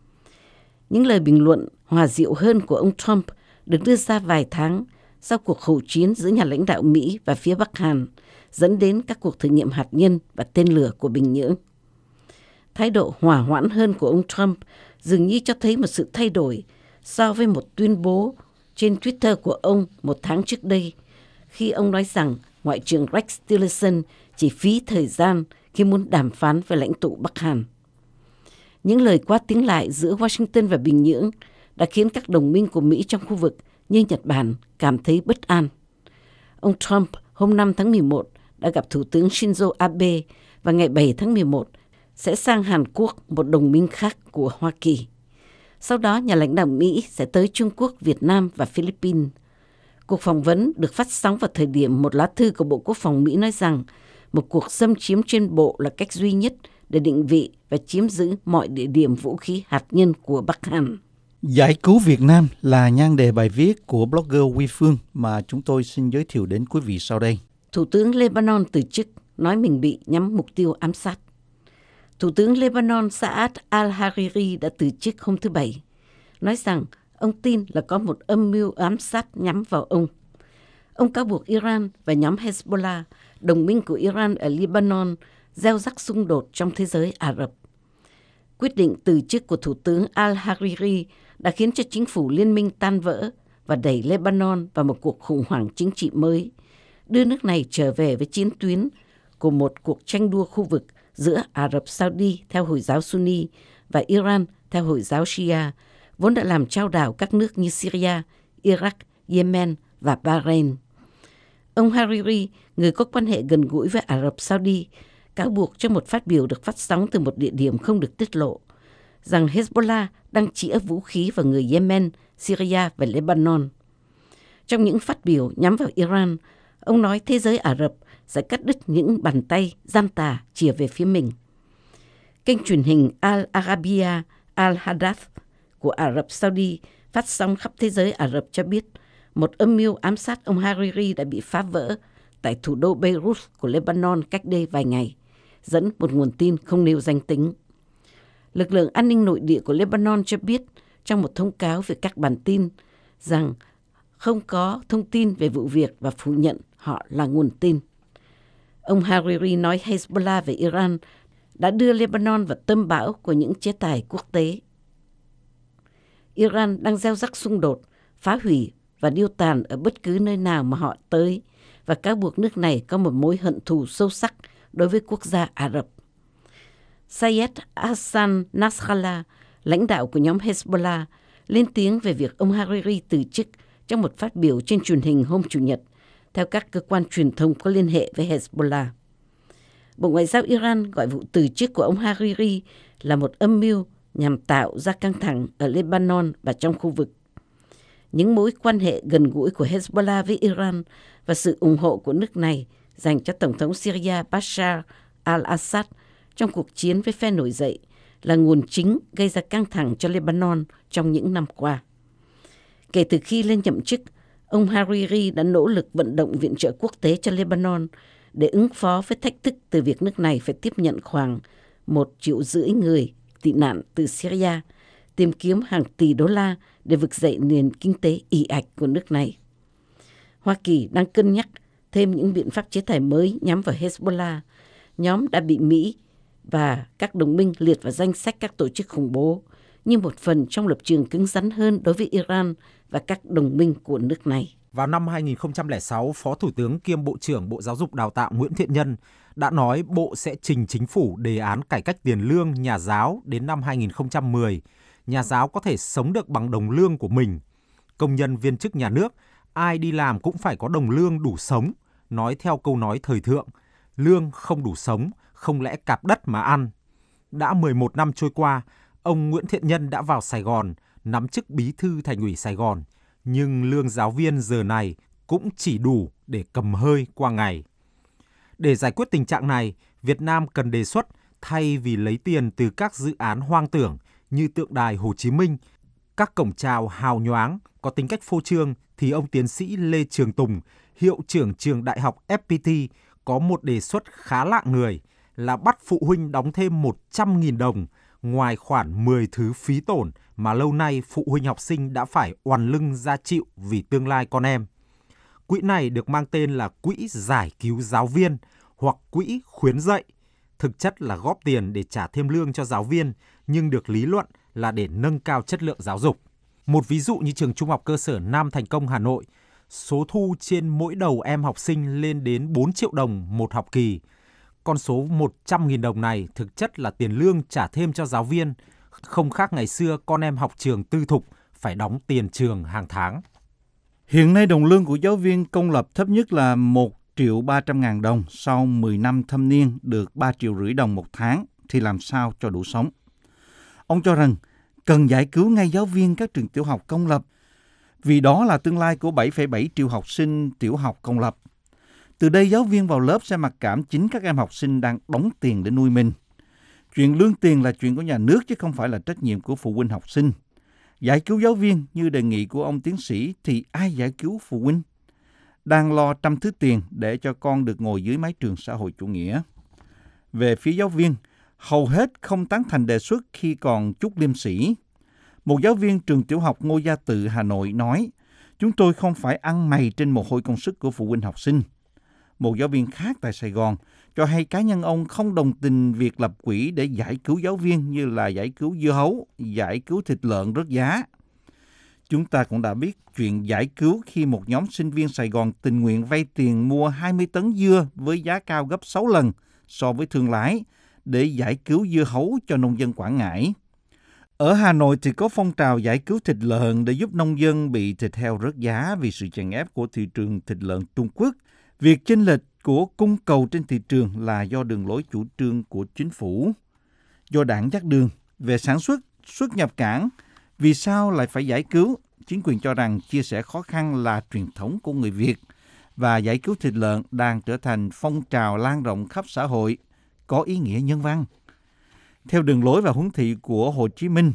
Những lời bình luận hòa dịu hơn của ông Trump được đưa ra vài tháng sau cuộc hỗn chiến giữa nhà lãnh đạo Mỹ và phía Bắc Hàn, dẫn đến các cuộc thử nghiệm hạt nhân và tên lửa của Bình Nhưỡng. Thái độ hòa hoãn hơn của ông Trump dường như cho thấy một sự thay đổi so với một tuyên bố trên Twitter của ông một tháng trước đây, khi ông nói rằng Ngoại trưởng Rex Tillerson chỉ phí thời gian khi muốn đàm phán với lãnh tụ Bắc Hàn. Những lời qua tiếng lại giữa Washington và Bình Nhưỡng đã khiến các đồng minh của Mỹ trong khu vực như Nhật Bản cảm thấy bất an. Ông Trump hôm năm tháng mười một đã gặp Thủ tướng Shinzo Abe và ngày bảy tháng mười một sẽ sang Hàn Quốc, một đồng minh khác của Hoa Kỳ. Sau đó, nhà lãnh đạo Mỹ sẽ tới Trung Quốc, Việt Nam và Philippines. Cuộc phỏng vấn được phát sóng vào thời điểm một lá thư của Bộ Quốc phòng Mỹ nói rằng một cuộc xâm chiếm trên bộ là cách duy nhất để định vị và chiếm giữ mọi địa điểm vũ khí hạt nhân của Bắc Hàn. Giải cứu Việt Nam là nhan đề bài viết của blogger Huy Phương mà chúng tôi xin giới thiệu đến quý vị sau đây. Thủ tướng Lebanon từ chức, nói mình bị nhắm mục tiêu ám sát. Thủ tướng Lebanon Saad al-Hariri đã từ chức hôm thứ Bảy, nói rằng ông tin là có một âm mưu ám sát nhắm vào ông. Ông cáo buộc Iran và nhóm Hezbollah, đồng minh của Iran ở Lebanon, gieo rắc xung đột trong thế giới Ả Rập. Quyết định từ chức của Thủ tướng al-Hariri đã khiến cho chính phủ liên minh tan vỡ và đẩy Lebanon vào một cuộc khủng hoảng chính trị mới, đưa nước này trở về với chiến tuyến của một cuộc tranh đua khu vực giữa Ả Rập Saudi theo Hồi giáo Sunni và Iran theo Hồi giáo Shia, vốn đã làm chao đảo các nước như Syria, Iraq, Yemen và Bahrain. Ông Hariri, người có quan hệ gần gũi với Ả Rập Saudi, cáo buộc trong một phát biểu được phát sóng từ một địa điểm không được tiết lộ rằng Hezbollah đang chĩa vũ khí vào người Yemen, Syria và Lebanon. Trong những phát biểu nhắm vào Iran, ông nói thế giới Ả Rập sẽ cắt đứt những bàn tay gian tà chìa về phía mình. Kênh truyền hình Al Arabiya Al Hadath của Ả Rập Saudi phát sóng khắp thế giới Ả Rập cho biết một âm mưu ám sát ông Hariri đã bị phá vỡ tại thủ đô Beirut của Lebanon cách đây vài ngày, dẫn một nguồn tin không nêu danh tính. Lực lượng an ninh nội địa của Lebanon cho biết trong một thông cáo về các bản tin rằng không có thông tin về vụ việc và phủ nhận họ là nguồn tin. Ông Hariri nói Hezbollah và Iran đã đưa Lebanon vào tâm bão của những chế tài quốc tế. Iran đang gieo rắc xung đột, phá hủy và điêu tàn ở bất cứ nơi nào mà họ tới và cáo buộc nước này có một mối hận thù sâu sắc đối với quốc gia Ả Rập. Sayed Hassan Nasrallah, lãnh đạo của nhóm Hezbollah, lên tiếng về việc ông Hariri từ chức trong một phát biểu trên truyền hình hôm Chủ nhật, theo các cơ quan truyền thông có liên hệ với Hezbollah. Bộ Ngoại giao Iran gọi vụ từ chức của ông Hariri là một âm mưu nhằm tạo ra căng thẳng ở Lebanon và trong khu vực. Những mối quan hệ gần gũi của Hezbollah với Iran và sự ủng hộ của nước này dành cho Tổng thống Syria Bashar al-Assad trong cuộc chiến với phe nổi dậy là nguồn chính gây ra căng thẳng cho Lebanon trong những năm qua. Kể từ khi lên nhậm chức, ông Hariri đã nỗ lực vận động viện trợ quốc tế cho Lebanon để ứng phó với thách thức từ việc nước này phải tiếp nhận khoảng một triệu rưỡi người tị nạn từ Syria, tìm kiếm hàng tỷ đô la để vực dậy nền kinh tế ì ạch của nước này. Hoa Kỳ đang cân nhắc thêm những biện pháp chế tài mới nhắm vào Hezbollah, nhóm đã bị Mỹ và các đồng minh liệt vào danh sách các tổ chức khủng bố, như một phần trong lập trường cứng rắn hơn đối với Iran và các đồng minh của nước này. Vào năm hai nghìn không trăm lẻ sáu, Phó Thủ tướng kiêm Bộ trưởng Bộ Giáo dục Đào tạo Nguyễn Thiện Nhân đã nói Bộ sẽ trình Chính phủ đề án cải cách tiền lương nhà giáo đến năm hai nghìn không trăm mười. Nhà giáo có thể sống được bằng đồng lương của mình. Công nhân viên chức nhà nước, ai đi làm cũng phải có đồng lương đủ sống. Nói theo câu nói thời thượng, lương không đủ sống, không lẽ cạp đất mà ăn. Đã mười một năm trôi qua, ông Nguyễn Thiện Nhân đã vào Sài Gòn, nắm chức bí thư Thành ủy Sài Gòn, nhưng lương giáo viên giờ này cũng chỉ đủ để cầm hơi qua ngày. Để giải quyết tình trạng này, Việt Nam cần đề xuất thay vì lấy tiền từ các dự án hoang tưởng như tượng đài Hồ Chí Minh, các cổng chào hào nhoáng có tính cách phô trương, thì ông tiến sĩ Lê Trường Tùng, hiệu trưởng trường đại học ép pê tê, có một đề xuất khá lạ người là bắt phụ huynh đóng thêm một trăm nghìn đồng ngoài khoản mười thứ phí tổn mà lâu nay phụ huynh học sinh đã phải oằn lưng ra chịu vì tương lai con em. Quỹ này được mang tên là Quỹ Giải cứu Giáo viên hoặc Quỹ Khuyến dạy, thực chất là góp tiền để trả thêm lương cho giáo viên, nhưng được lý luận là để nâng cao chất lượng giáo dục. Một ví dụ như trường Trung học cơ sở Nam Thành Công Hà Nội, số thu trên mỗi đầu em học sinh lên đến bốn triệu đồng một học kỳ. Con số một trăm nghìn đồng này thực chất là tiền lương trả thêm cho giáo viên, không khác ngày xưa con em học trường tư thục phải đóng tiền trường hàng tháng. Hiện nay đồng lương của giáo viên công lập thấp nhất là một triệu ba trăm ngàn đồng, sau mười năm thâm niên được ba triệu rưỡi đồng một tháng thì làm sao cho đủ sống. Ông cho rằng cần giải cứu ngay giáo viên các trường tiểu học công lập, vì đó là tương lai của bảy phẩy bảy triệu học sinh tiểu học công lập. Từ đây giáo viên vào lớp sẽ mặc cảm chính các em học sinh đang đóng tiền để nuôi mình. Chuyện lương tiền là chuyện của nhà nước chứ không phải là trách nhiệm của phụ huynh học sinh. Giải cứu giáo viên như đề nghị của ông tiến sĩ thì ai giải cứu phụ huynh? Đang lo trăm thứ tiền để cho con được ngồi dưới mái trường xã hội chủ nghĩa. Về phía giáo viên, hầu hết không tán thành đề xuất khi còn chút liêm sĩ. Một giáo viên trường tiểu học Ngô Gia Tự, Hà Nội nói, chúng tôi không phải ăn mày trên mồ hôi công sức của phụ huynh học sinh. Một giáo viên khác tại Sài Gòn cho hay cá nhân ông không đồng tình việc lập quỹ để giải cứu giáo viên như là giải cứu dưa hấu, giải cứu thịt lợn rớt giá. Chúng ta cũng đã biết chuyện giải cứu khi một nhóm sinh viên Sài Gòn tình nguyện vay tiền mua hai mươi tấn dưa với giá cao gấp sáu lần so với thương lái để giải cứu dưa hấu cho nông dân Quảng Ngãi. Ở Hà Nội thì có phong trào giải cứu thịt lợn để giúp nông dân bị thịt heo rớt giá vì sự chèn ép của thị trường thịt lợn Trung Quốc. Việc chênh lệch của cung cầu trên thị trường là do đường lối chủ trương của chính phủ. Do đảng dắt đường về sản xuất, xuất nhập cảng, vì sao lại phải giải cứu? Chính quyền cho rằng chia sẻ khó khăn là truyền thống của người Việt và giải cứu thịt lợn đang trở thành phong trào lan rộng khắp xã hội, có ý nghĩa nhân văn. Theo đường lối và huấn thị của Hồ Chí Minh,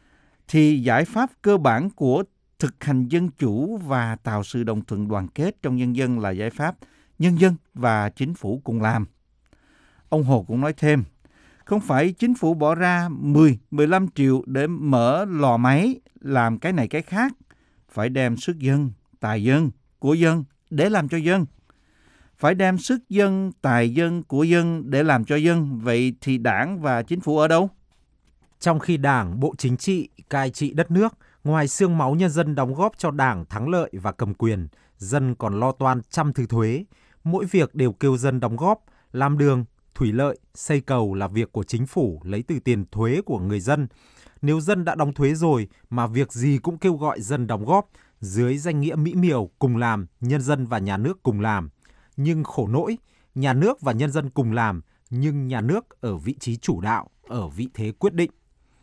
thì giải pháp cơ bản của thực hành dân chủ và tạo sự đồng thuận đoàn kết trong nhân dân là giải pháp nhân dân và chính phủ cùng làm. Ông Hồ cũng nói thêm, không phải chính phủ bỏ ra mười, mười lăm triệu để mở lò máy làm cái này cái khác, phải đem sức dân, tài dân, của dân để làm cho dân. Phải đem sức dân, tài dân, của dân để làm cho dân, vậy thì đảng và chính phủ ở đâu? Trong khi Đảng, Bộ Chính trị cai trị đất nước, ngoài xương máu nhân dân đóng góp cho Đảng thắng lợi và cầm quyền, dân còn lo toan trăm thứ thuế. Mỗi việc đều kêu dân đóng góp, làm đường, thủy lợi, xây cầu là việc của chính phủ lấy từ tiền thuế của người dân. Nếu dân đã đóng thuế rồi mà việc gì cũng kêu gọi dân đóng góp, dưới danh nghĩa mỹ miều cùng làm, nhân dân và nhà nước cùng làm. Nhưng khổ nỗi, nhà nước và nhân dân cùng làm, nhưng nhà nước ở vị trí chủ đạo, ở vị thế quyết định.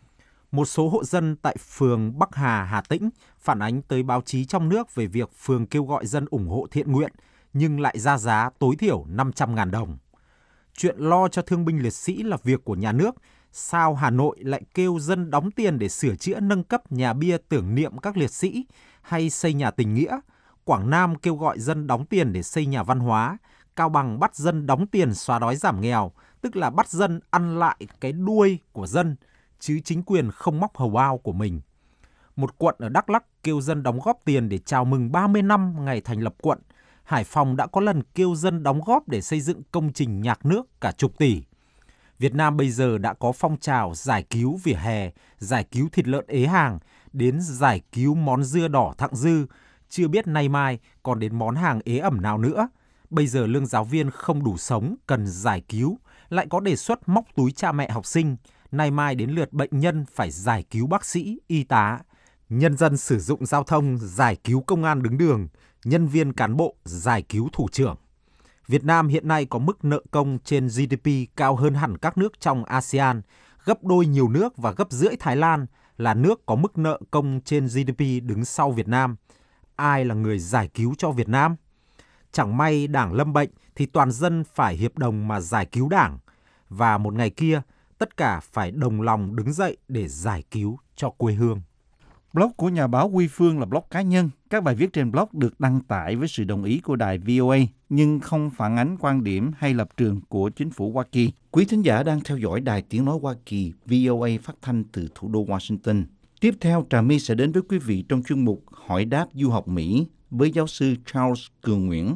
Một số hộ dân tại phường Bắc Hà, Hà Tĩnh phản ánh tới báo chí trong nước về việc phường kêu gọi dân ủng hộ thiện nguyện, nhưng lại ra giá tối thiểu năm trăm nghìn đồng. Chuyện lo cho thương binh liệt sĩ là việc của nhà nước, sao Hà Nội lại kêu dân đóng tiền để sửa chữa nâng cấp nhà bia tưởng niệm các liệt sĩ hay xây nhà tình nghĩa? Quảng Nam kêu gọi dân đóng tiền để xây nhà văn hóa, Cao Bằng bắt dân đóng tiền xóa đói giảm nghèo, tức là bắt dân ăn lại cái đuôi của dân, chứ chính quyền không móc hầu ao của mình. Một quận ở Đắk Lắk kêu dân đóng góp tiền để chào mừng ba mươi năm ngày thành lập quận. Hải Phòng đã có lần kêu dân đóng góp để xây dựng công trình nhạc nước cả chục tỷ. Việt Nam bây giờ đã có phong trào giải cứu vỉa hè, giải cứu thịt lợn ế hàng, đến giải cứu món dưa đỏ thặng dư, chưa biết nay mai còn đến món hàng ế ẩm nào nữa. Bây giờ lương giáo viên không đủ sống, cần giải cứu, lại có đề xuất móc túi cha mẹ học sinh, nay mai đến lượt bệnh nhân phải giải cứu bác sĩ, y tá. Nhân dân sử dụng giao thông giải cứu công an đứng đường, nhân viên cán bộ giải cứu thủ trưởng. Việt Nam hiện nay có mức nợ công trên giê đê pê cao hơn hẳn các nước trong a sê an, gấp đôi nhiều nước và gấp rưỡi Thái Lan, là nước có mức nợ công trên giê đê pê đứng sau Việt Nam. Ai là người giải cứu cho Việt Nam? Chẳng may đảng lâm bệnh thì toàn dân phải hiệp đồng mà giải cứu đảng. Và một ngày kia, tất cả phải đồng lòng đứng dậy để giải cứu cho quê hương. Blog của nhà báo Huy Phương là blog cá nhân. Các bài viết trên blog được đăng tải với sự đồng ý của đài vê o a, nhưng không phản ánh quan điểm hay lập trường của chính phủ Hoa Kỳ. Quý thính giả đang theo dõi Đài Tiếng Nói Hoa Kỳ vê o a phát thanh từ thủ đô Washington. Tiếp theo, Trà My sẽ đến với quý vị trong chuyên mục Hỏi đáp du học Mỹ với giáo sư Charles Cường Nguyễn.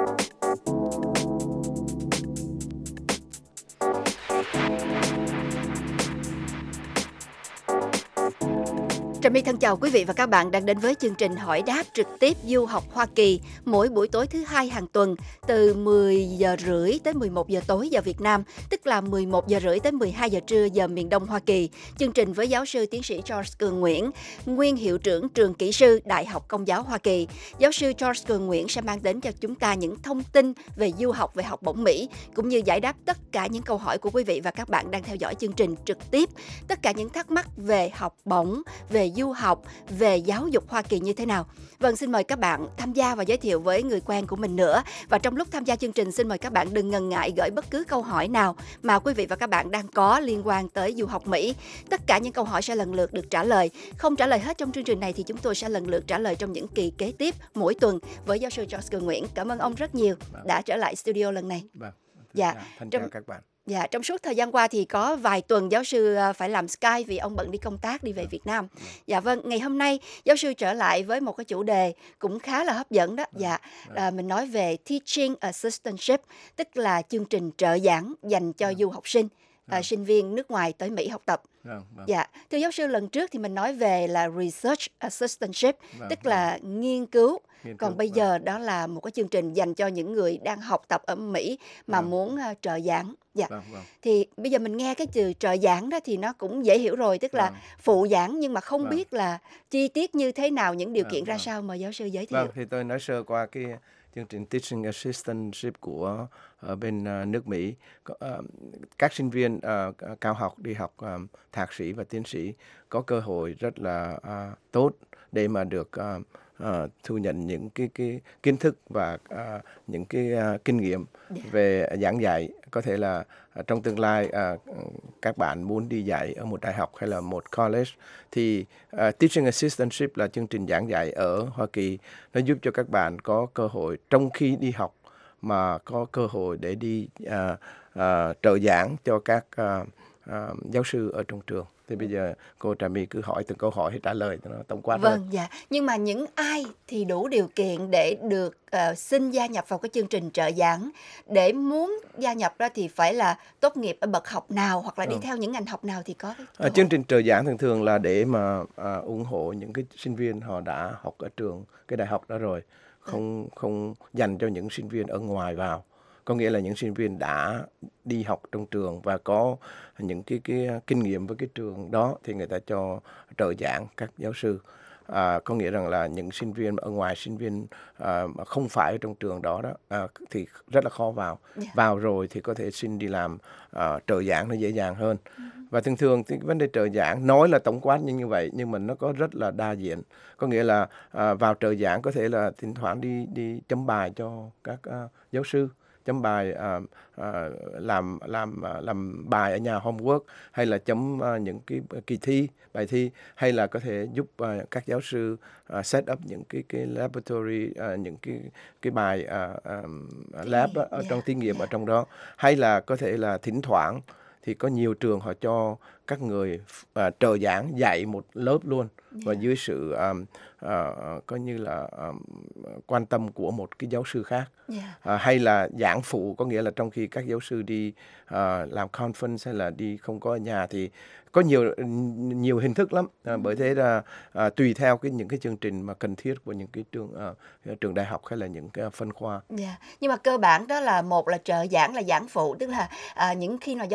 Trà My thân chào quý vị và các bạn đang đến với chương trình hỏi đáp trực tiếp du học Hoa Kỳ mỗi buổi tối thứ hai hàng tuần từ mười giờ rưỡi tới mười một giờ tối giờ Việt Nam, tức là mười một giờ rưỡi tới mười hai giờ trưa giờ miền Đông Hoa Kỳ. Chương trình với giáo sư tiến sĩ Charles Cường Nguyễn, nguyên hiệu trưởng trường kỹ sư Đại học Công giáo Hoa Kỳ. Giáo sư Charles Cường Nguyễn sẽ mang đến cho chúng ta những thông tin về du học, về học bổng Mỹ, cũng như giải đáp tất cả những câu hỏi của quý vị và các bạn đang theo dõi chương trình trực tiếp. Tất cả những thắc mắc về học bổng, về du học, về giáo dục Hoa Kỳ như thế nào. Vâng, xin mời các bạn tham gia và giới thiệu với người quen của mình nữa. Và trong lúc tham gia chương trình, xin mời các bạn đừng ngần ngại gửi bất cứ câu hỏi nào mà quý vị và các bạn đang có liên quan tới du học Mỹ. Tất cả những câu hỏi sẽ lần lượt được trả lời. Không trả lời hết trong chương trình này thì chúng tôi sẽ lần lượt trả lời trong những kỳ kế tiếp mỗi tuần với giáo sư Charles Cường Nguyễn. Cảm ơn ông rất nhiều đã trở lại studio lần này. Vâng. Dạ. Thân trong... chào các bạn. Dạ, trong suốt thời gian qua thì có vài tuần giáo sư phải làm Skype vì ông bận đi công tác, đi về Việt Nam. Dạ vâng, ngày hôm nay giáo sư trở lại với một cái chủ đề cũng khá là hấp dẫn đó. Dạ, à, mình nói về Teaching Assistantship, tức là chương trình trợ giảng dành cho du học sinh, à, sinh viên nước ngoài tới Mỹ học tập. Vâng, vâng. Dạ, thưa giáo sư, lần trước thì mình nói về là Research Assistantship, Vâng, tức là nghiên cứu. Nghiên Còn cứu, bây vâng. giờ đó là một cái chương trình dành cho những người đang học tập ở Mỹ mà Vâng. muốn uh, trợ giảng. Dạ. Vâng, vâng. Thì bây giờ mình nghe cái từ trợ giảng đó thì nó cũng dễ hiểu rồi, tức là Vâng. phụ giảng, nhưng mà không Vâng. biết là chi tiết như thế nào, những điều Vâng, kiện ra vâng. sao, mời giáo sư giới thiệu. Vâng, thì tôi nói sơ qua cái chương trình Teaching Assistantship của ở bên uh, nước Mỹ. Có, uh, các sinh viên uh, cao học đi học um, thạc sĩ và tiến sĩ có cơ hội rất là uh, tốt để mà được uh, uh, thu nhận những cái cái kiến thức và uh, những cái uh, kinh nghiệm về giảng dạy. Có thể là uh, trong tương lai uh, các bạn muốn đi dạy ở một đại học hay là một college thì uh, Teaching Assistantship là chương trình giảng dạy ở Hoa Kỳ. Nó giúp cho các bạn có cơ hội trong khi đi học mà có cơ hội để đi uh, uh, trợ giảng cho các uh, uh, giáo sư ở trong trường. Thì bây giờ cô Trà My cứ hỏi từng câu hỏi thì trả lời cho nó tổng quát Vâng, hơn. dạ. Nhưng mà những ai thì đủ điều kiện để được uh, xin gia nhập vào cái chương trình trợ giảng, để muốn gia nhập đó thì phải là tốt nghiệp ở bậc học nào hoặc là đi Vâng. theo những ngành học nào thì có cái cơ À, hội. chương trình trợ giảng thường thường là để mà à, ủng hộ những cái sinh viên họ đã học ở trường cái đại học đó rồi, không không dành cho những sinh viên ở ngoài vào. Có nghĩa là những sinh viên đã đi học trong trường và có những cái cái kinh nghiệm với cái trường đó thì người ta cho trợ giảng các giáo sư. À, có nghĩa rằng là những sinh viên ở ngoài, sinh viên à, mà không phải ở trong trường đó đó à, thì rất là khó vào. Dạ. Vào rồi thì có thể xin đi làm à, trợ giảng nó dễ dàng hơn. Và thường thường thì vấn đề trợ giảng nói là tổng quát như như vậy nhưng mà nó có rất là đa diện. Có nghĩa là à, vào trợ giảng có thể là thỉnh thoảng đi đi chấm bài cho các à, giáo sư, chấm bài à, à, làm làm à, làm bài ở nhà homework, hay là chấm à, những cái kỳ thi, bài thi, hay là có thể giúp à, các giáo sư à, set up những cái cái laboratory, à, những cái cái bài à, à, lab á, ở trong thí nghiệm ở trong đó, hay là có thể là thỉnh thoảng thì có nhiều trường họ cho các người uh, trợ giảng dạy một lớp luôn, và dưới sự um, uh, coi như là um, quan tâm của một cái giáo sư khác. Yeah. Uh, hay là giảng phụ, có nghĩa là trong khi các giáo sư đi uh, làm conference hay là đi không có ở nhà thì có nhiều nhiều hình thức lắm. À, bởi thế là à, tùy theo cái những cái chương trình mà cần thiết của những cái trường à, trường đại học hay là những cái phân khoa. Yeah. Nhưng mà cơ bản đó là một là trợ giảng là giảng phụ, tức là à, những khi mà giáo sư không có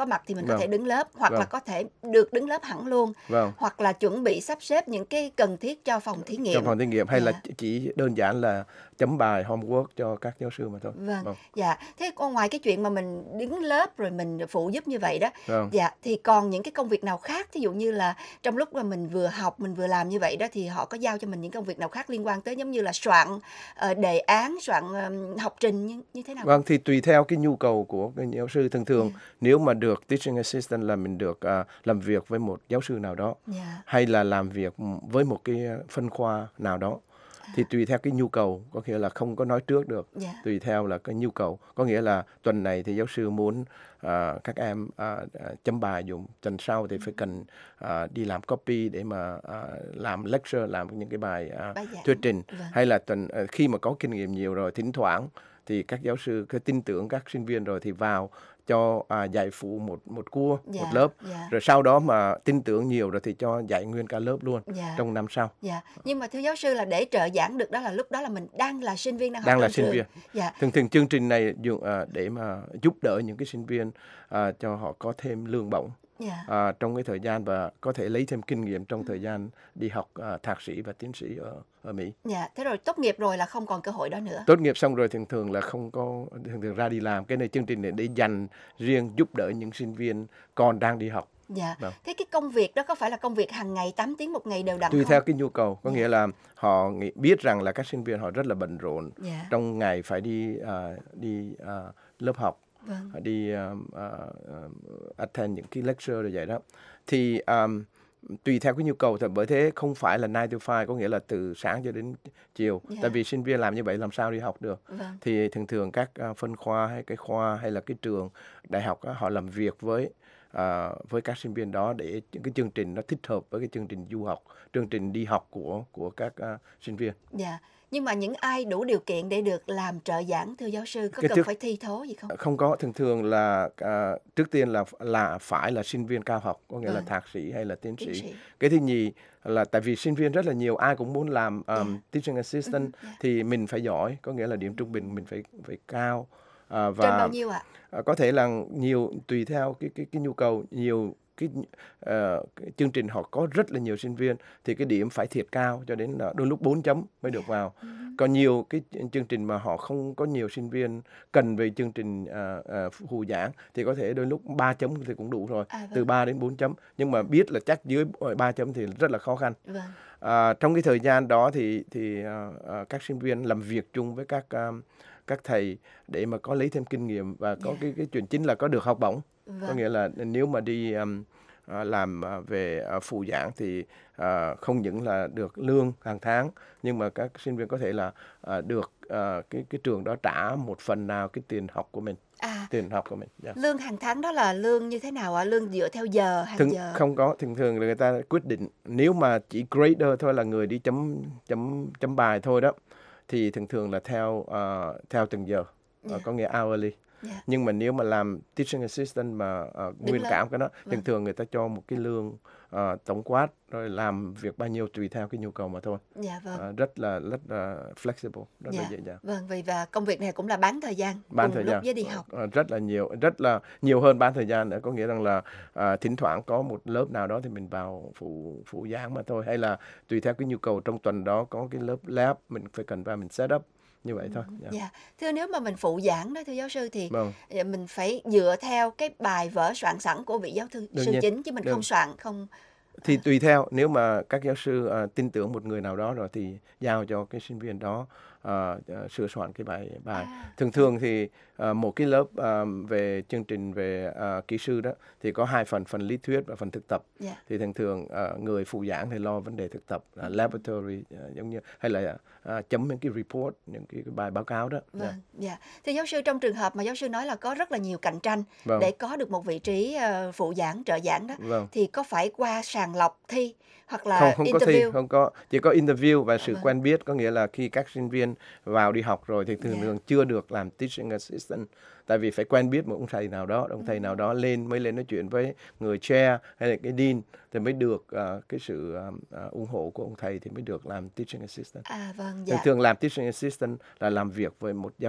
có mặt thì mình Vâng. có thể đứng lớp, hoặc Vâng. là có thể được đứng lớp hẳn luôn, Vâng. hoặc là chuẩn bị sắp xếp những cái cần thiết cho phòng thí nghiệm. Trong phòng thí nghiệm hay Dạ. là chỉ đơn giản là chấm bài homework cho các giáo sư mà thôi. Vâng, dạ. Thế còn ngoài cái chuyện mà mình đứng lớp rồi mình phụ giúp như vậy đó, Vâng. dạ, thì còn những cái công việc nào khác, ví dụ như là trong lúc mà mình vừa học, mình vừa làm như vậy đó, thì họ có giao cho mình những công việc nào khác liên quan tới giống như là soạn ờ, đề án, soạn ờ, học trình như, như thế nào? Vâng, thì tùy theo cái nhu cầu của cái giáo sư. Thường thường nếu mà được teaching assistant là mình được à, làm việc với một giáo sư nào đó, Dạ. hay là làm việc với một cái phân khoa nào đó, thì tùy theo cái nhu cầu, có nghĩa là không có nói trước được. Dạ. Tùy theo là cái nhu cầu, có nghĩa là tuần này thì giáo sư muốn à, các em à, à, chấm bài dùng, tuần sau thì phải cần à, đi làm copy để mà à, làm lecture, làm những cái bài à, Bài giảng. thuyết trình, Vâng. hay là tuần à, khi mà có kinh nghiệm nhiều rồi, thỉnh thoảng thì các giáo sư cứ tin tưởng các sinh viên rồi thì vào cho à, dạy phụ một một cua, Dạ, một lớp, dạ. rồi sau đó mà tin tưởng nhiều rồi thì cho dạy nguyên cả lớp luôn Dạ. trong năm sau. Dạ, nhưng mà thưa giáo sư là để trợ giảng được đó là lúc đó là mình đang là sinh viên đang học Đang là trong sinh trường. viên. Dạ. Thường thường chương trình này dùng à, để mà giúp đỡ những cái sinh viên à, cho họ có thêm lương bổng Dạ. à, trong cái thời gian và có thể lấy thêm kinh nghiệm trong thời gian đi học à, thạc sĩ và tiến sĩ ở ở Mỹ. Dạ, thế rồi tốt nghiệp rồi là không còn cơ hội đó nữa. Tốt nghiệp xong rồi thường thường là không có, thường thường ra đi làm. Cái này chương trình này để dành riêng giúp đỡ những sinh viên còn đang đi học. Dạ. Vâng. Thế cái công việc đó có phải là công việc hàng ngày tám tiếng một ngày đều đặn Tùy không? theo cái nhu cầu, có nghĩa là họ nghĩ, biết rằng là các sinh viên họ rất là bận rộn, Dạ. trong ngày phải đi à, đi à, lớp học, Vâng. đi um, uh, uh, attend những cái lecture rồi vậy đó, thì um, tùy theo cái nhu cầu. Thì bởi thế không phải là nine to five, có nghĩa là từ sáng cho đến chiều. Dạ. Tại vì sinh viên làm như vậy làm sao đi học được. Vâng. Thì thường thường các uh, phân khoa hay cái khoa hay là cái trường đại học á, họ làm việc với à, với các sinh viên đó để những cái chương trình nó thích hợp với cái chương trình du học, chương trình đi học của của các uh, sinh viên. Dạ. Nhưng mà những ai đủ điều kiện để được làm trợ giảng thưa giáo sư có Cái cần trước- phải thi thố gì không? Không có, thường thường là à, trước tiên là là phải là sinh viên cao học, có nghĩa là Vâng. thạc sĩ hay là tiến Tiến sĩ. sĩ. Cái thứ nhì là tại vì sinh viên rất là nhiều, ai cũng muốn làm um, teaching assistant, thì mình phải giỏi, có nghĩa là điểm trung bình mình phải phải cao. À, và Trên bao nhiêu ạ? à, có thể là nhiều, tùy theo cái cái cái nhu cầu. Nhiều cái, ờ, cái chương trình họ có rất là nhiều sinh viên thì cái điểm phải thiệt cao, cho đến là đôi lúc bốn chấm mới được vào. Còn nhiều cái chương trình mà họ không có nhiều sinh viên cần về chương trình à, à, phụ giảng thì có thể đôi lúc ba chấm thì cũng đủ rồi, À, vâng. từ ba đến bốn chấm. Nhưng mà biết là chắc dưới ba chấm thì rất là khó khăn. Vâng. À, trong cái thời gian đó thì thì à, à, các sinh viên làm việc chung với các à, các thầy để mà có lấy thêm kinh nghiệm, và có Dạ. cái cái chuyện chính là có được học bổng. Có Vâng. nghĩa là nếu mà đi um, à, làm à, về à, phụ giảng thì à, không những là được lương hàng tháng, nhưng mà các sinh viên có thể là à, được à, cái cái trường đó trả một phần nào cái tiền học của mình. À, Tiền học của mình. Dạ. lương hàng tháng đó là lương như thế nào ạ? Lương dựa theo giờ, hàng Thường, giờ? không có, thường thường là người ta quyết định, nếu mà chỉ grader thôi, là người đi chấm chấm chấm bài thôi đó, thì thường thường là theo à, theo từng giờ, Dạ. à, có nghĩa hourly. Dạ. Nhưng mà nếu mà làm teaching assistant mà uh, nguyên lớp. cảm cái đó, Vâng. thường thường người ta cho một cái lương uh, tổng quát, rồi làm việc bao nhiêu tùy theo cái nhu cầu mà thôi. Dạ vâng. Uh, rất là rất là flexible, rất Dạ. là dễ dàng. Vâng, vì và công việc này cũng là bán thời gian Bán cùng thời lúc gian với đi học. uh, rất là nhiều, rất là nhiều hơn bán thời gian nữa. Có nghĩa rằng là uh, thỉnh thoảng có một lớp nào đó thì mình vào phụ phụ giảng mà thôi, hay là tùy theo cái nhu cầu trong tuần đó có cái lớp lab mình phải cần vào mình set up như vậy thôi. Dạ. Dạ. Thưa, nếu mà mình phụ giảng đó thưa giáo sư thì Vâng. ờ, mình phải dựa theo cái bài vở soạn sẵn của vị giáo thư Đương sư nhiên. chính, chứ mình Đương. không soạn không. Thì tùy theo, nếu mà các giáo sư à, tin tưởng một người nào đó rồi thì giao cho cái sinh viên đó à, à, sửa soạn cái bài bài. Thường thường thì à, một cái lớp à, về chương trình về à, kỹ sư đó thì có hai phần, phần lý thuyết và phần thực tập. Dạ. Thì thường thường à, người phụ giảng thì lo vấn đề thực tập, à, laboratory, à, giống như hay là à, chấm những cái report, những cái, cái bài báo cáo đó. Dạ. Vâng, dạ. Thưa giáo sư, trong trường hợp mà giáo sư nói là có rất là nhiều cạnh tranh Vâng. để có được một vị trí ờ, phụ giảng, trợ giảng đó, Vâng. thì có phải qua sàng lọc thi hoặc là không không có thi, interview? không có, chỉ có interview và sự vâng. quen biết. Có nghĩa là khi các sinh viên vào đi học rồi thì thường Dạ. thường chưa được làm teaching assistant, tại vì phải quen biết một ông thầy nào đó, ông thầy nào đó lên mới lên nói chuyện với người chair hay là cái dean thì mới được uh, cái sự uh, uh, ủng hộ của ông thầy thì mới được làm teaching assistant. À vâng, Thường dạ. thường làm teaching assistant là làm việc với một giáo sư.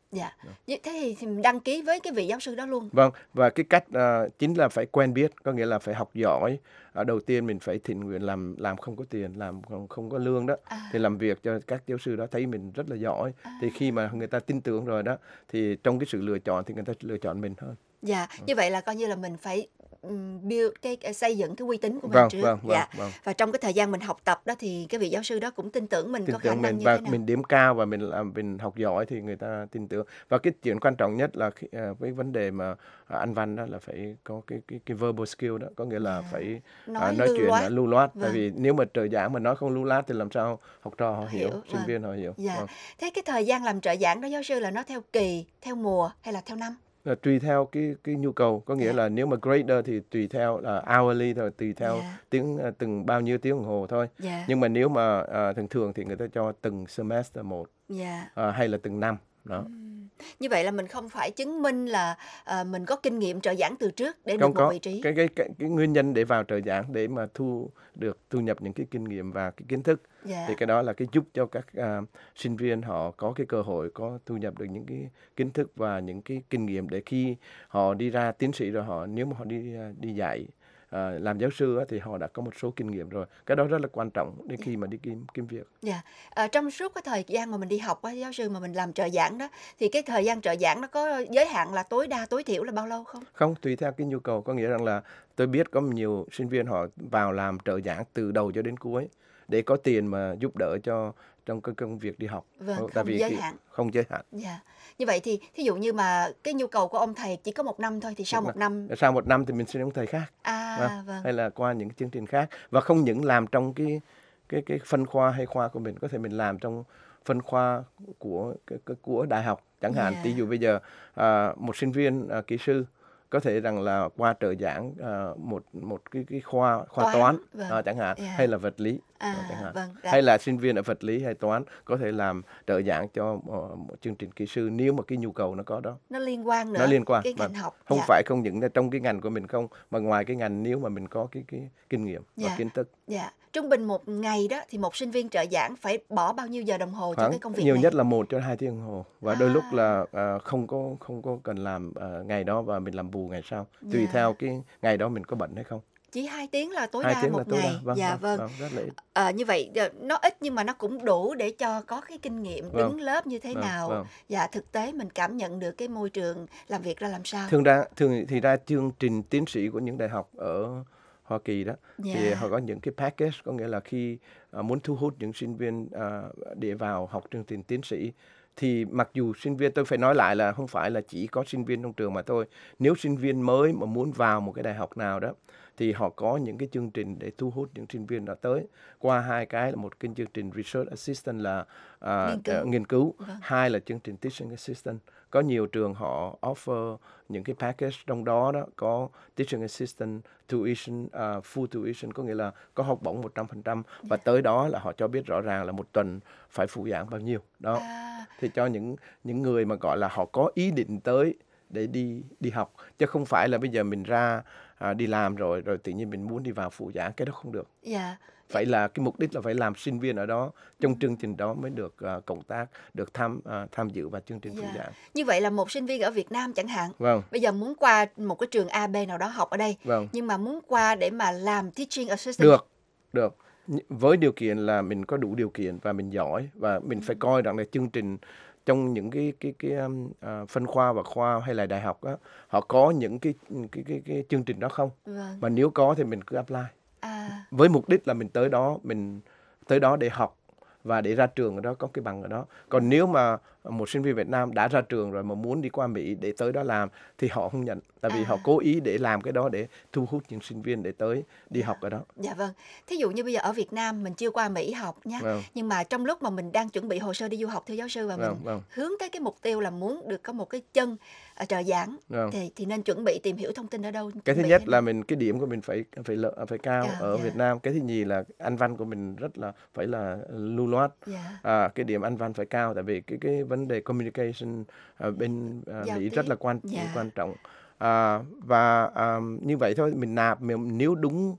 Dạ. Như thế thì, thì mình đăng ký với cái vị giáo sư đó luôn. Vâng, và cái cách uh, chính là phải quen biết, có nghĩa là phải học giỏi. Ở đầu tiên mình phải thiện nguyện làm làm không có tiền, làm không, không có lương đó, À. thì làm việc cho các giáo sư đó thấy mình rất là giỏi. À. Thì khi mà người ta tin tưởng rồi đó, thì trong cái sự lựa chọn thì người ta lựa chọn mình hơn. Dạ, Ừ. như vậy là coi như là mình phải ừm, build cái cái- xây dựng cái uy tín của mình Vâng, trước. vâng, vâng, Dạ. vâng. Và trong cái thời gian mình học tập đó thì cái vị giáo sư đó cũng tin tưởng mình Tin có khả tưởng năng mình như và thế nào. mình điểm cao và mình làm mình học giỏi thì người ta tin tưởng. Và cái chuyện quan trọng nhất là khi, à, với vấn đề mà à, anh văn đó là phải có cái cái cái verbal skill đó, có nghĩa là phải Nói à, nói lưu chuyện loát. là lưu loát. Tại Vâng. vì nếu mà trợ giảng mà nói không lưu loát thì làm sao học trò họ hiểu, Hiểu, sinh vâng. viên họ hiểu. Dạ. Vâng. Thế cái thời gian làm trợ giảng đó giáo sư là nó theo kỳ, theo mùa hay là theo năm? Là tùy theo cái cái nhu cầu, có nghĩa là nếu mà grader thì tùy theo là hourly thôi, tùy theo Dạ. tiếng à, từng bao nhiêu tiếng đồng hồ thôi. Dạ. Nhưng mà nếu mà à, thường thường thì người ta cho từng semester một, Dạ. à, hay là từng năm đó. Như vậy là mình không phải chứng minh là ờ, mình có kinh nghiệm trợ giảng từ trước để được Không một có vị trí. cái, cái cái cái nguyên nhân để vào trợ giảng để mà thu được thu nhập những cái kinh nghiệm và cái kiến thức. Dạ. Thì cái đó là cái giúp cho các à, sinh viên họ có cái cơ hội có thu nhập được những cái kiến thức và những cái kinh nghiệm để khi họ đi ra tiến sĩ rồi họ nếu mà họ đi à, đi dạy à, làm giáo sư á, thì họ đã có một số kinh nghiệm rồi. Cái đó rất là quan trọng đến khi mà đi kiếm kiếm việc. Dạ. Ờ, trong suốt cái thời gian mà mình đi học á, giáo sư mà mình làm trợ giảng đó, thì cái thời gian trợ giảng nó có giới hạn là tối đa tối thiểu là bao lâu không? Không, tùy theo cái nhu cầu, có nghĩa rằng là tôi biết có nhiều sinh viên họ vào làm trợ giảng từ đầu cho đến cuối để có tiền mà giúp đỡ cho trong cái công việc đi học. Vâng, Tại không vì giới cái- hạn. Không giới hạn. Dạ. Như vậy thì thí dụ như mà cái nhu cầu của ông thầy chỉ có một năm thôi thì sau một năm Sau một năm thì mình sẽ đến thầy khác. à vâng. Hay là qua những chương trình khác, và không những làm trong cái cái cái phân khoa hay khoa của mình, có thể mình làm trong phân khoa của cái, cái của đại học chẳng hạn. Yeah. Ví dụ bây giờ à, một sinh viên à, kỹ sư có thể rằng là qua trợ giảng à, một một cái cái khoa khoa Toán, toán, vâng. à, chẳng hạn, Yeah. hay là vật lý À, chẳng hạn. vâng, dạ. Hay là sinh viên ở vật lý hay toán có thể làm trợ giảng cho một, một chương trình kỹ sư nếu mà cái nhu cầu nó có đó. Nó liên quan nữa. Nó liên quan cái vâng. ngành học. Không Dạ. phải không những là trong cái ngành của mình không, mà ngoài cái ngành nếu mà mình có cái cái kinh nghiệm Dạ. và kiến thức. Dạ. Trung bình một ngày đó thì một sinh viên trợ giảng phải bỏ bao nhiêu giờ đồng hồ cho Khoảng cái công việc nhiều này? nhất là một cho hai tiếng đồng hồ, và À. đôi lúc là à, không có không có cần làm à, ngày đó và mình làm bù ngày sau, tùy Dạ. theo cái ngày đó mình có bận hay không. Chỉ hai tiếng là tối Hai đa tiếng một là tối đa. ngày. Vâng, Dạ vâng, vâng. vâng, rất là ít. Ờ, như vậy ờ, nó ít nhưng mà nó cũng đủ để cho có cái kinh nghiệm Vâng. đứng lớp như thế Vâng, nào. vâng. Dạ, thực tế mình cảm nhận được cái môi trường làm việc ra làm sao. Thường ra thường thì ra chương trình tiến sĩ của những đại học ở Hoa Kỳ đó, thì Dạ. họ có những cái package, có nghĩa là khi à, muốn thu hút những sinh viên à, để vào học chương trình tiến sĩ, thì mặc dù sinh viên, tôi phải nói lại là không phải là chỉ có sinh viên trong trường mà thôi. Nếu sinh viên mới mà muốn vào một cái đại học nào đó thì họ có những cái chương trình để thu hút những sinh viên đó tới qua hai cái, là một cái chương trình research assistant là à, Nghiên cứu. à, nghiên cứu, Vâng. hai là chương trình teaching assistant. Có nhiều trường họ offer những cái package, trong đó đó có teaching assistant, tuition, uh, full tuition, có nghĩa là có học bổng một trăm phần trăm, và tới đó là họ cho biết rõ ràng là một tuần phải phụ giảng bao nhiêu đó. À, Thì cho những những người mà gọi là họ có ý định tới để đi đi học, chứ không phải là bây giờ mình ra à, đi làm rồi rồi tự nhiên mình muốn đi vào phụ giảng, cái đó không được. dạ. Phải là cái mục đích là phải làm sinh viên ở đó trong chương trình đó mới được à, cộng tác, được tham à, tham dự vào chương trình phụ Dạ. giảng. Như vậy là một sinh viên ở Việt Nam chẳng hạn, Vâng, bây giờ muốn qua một cái trường A B nào đó học ở đây, vâng. nhưng mà muốn qua để mà làm teaching assistant. Được, được. Nh- Với điều kiện là mình có đủ điều kiện và mình giỏi, và mình phải coi rằng là chương trình trong những cái cái cái um, à, phân khoa và khoa hay là đại học á, họ có những cái cái cái cái chương trình đó không? Vâng. Mà nếu có thì mình cứ apply. À, Với mục đích là mình tới đó, mình tới đó để học và để ra trường ở đó có cái bằng ở đó. Còn nếu mà một sinh viên Việt Nam đã ra trường rồi mà muốn đi qua Mỹ để tới đó làm thì họ không nhận, tại vì À. họ cố ý để làm cái đó để thu hút những sinh viên để tới đi học ở đó. dạ vâng. Thí dụ như bây giờ ở Việt Nam mình chưa qua Mỹ học nha, Vâng. nhưng mà trong lúc mà mình đang chuẩn bị hồ sơ đi du học thưa giáo sư, và Vâng, mình vâng. hướng tới cái mục tiêu là muốn được có một cái chân ở trợ giảng, Vâng. thì thì nên chuẩn bị tìm hiểu thông tin ở đâu? Cái Chuẩn thứ bị nhất thế là nào? mình cái điểm của mình phải phải lợ, phải cao Cao, ở dạ. Việt Nam. Cái thứ nhì là Anh văn của mình rất là phải là lưu loát. Dạ. À, cái điểm Anh văn phải cao, tại vì cái cái vấn đề communication ở bên à, Giao Mỹ tiếp. rất là quan Dạ. quan trọng. À, và à, như vậy thôi, mình nạp mình, nếu đúng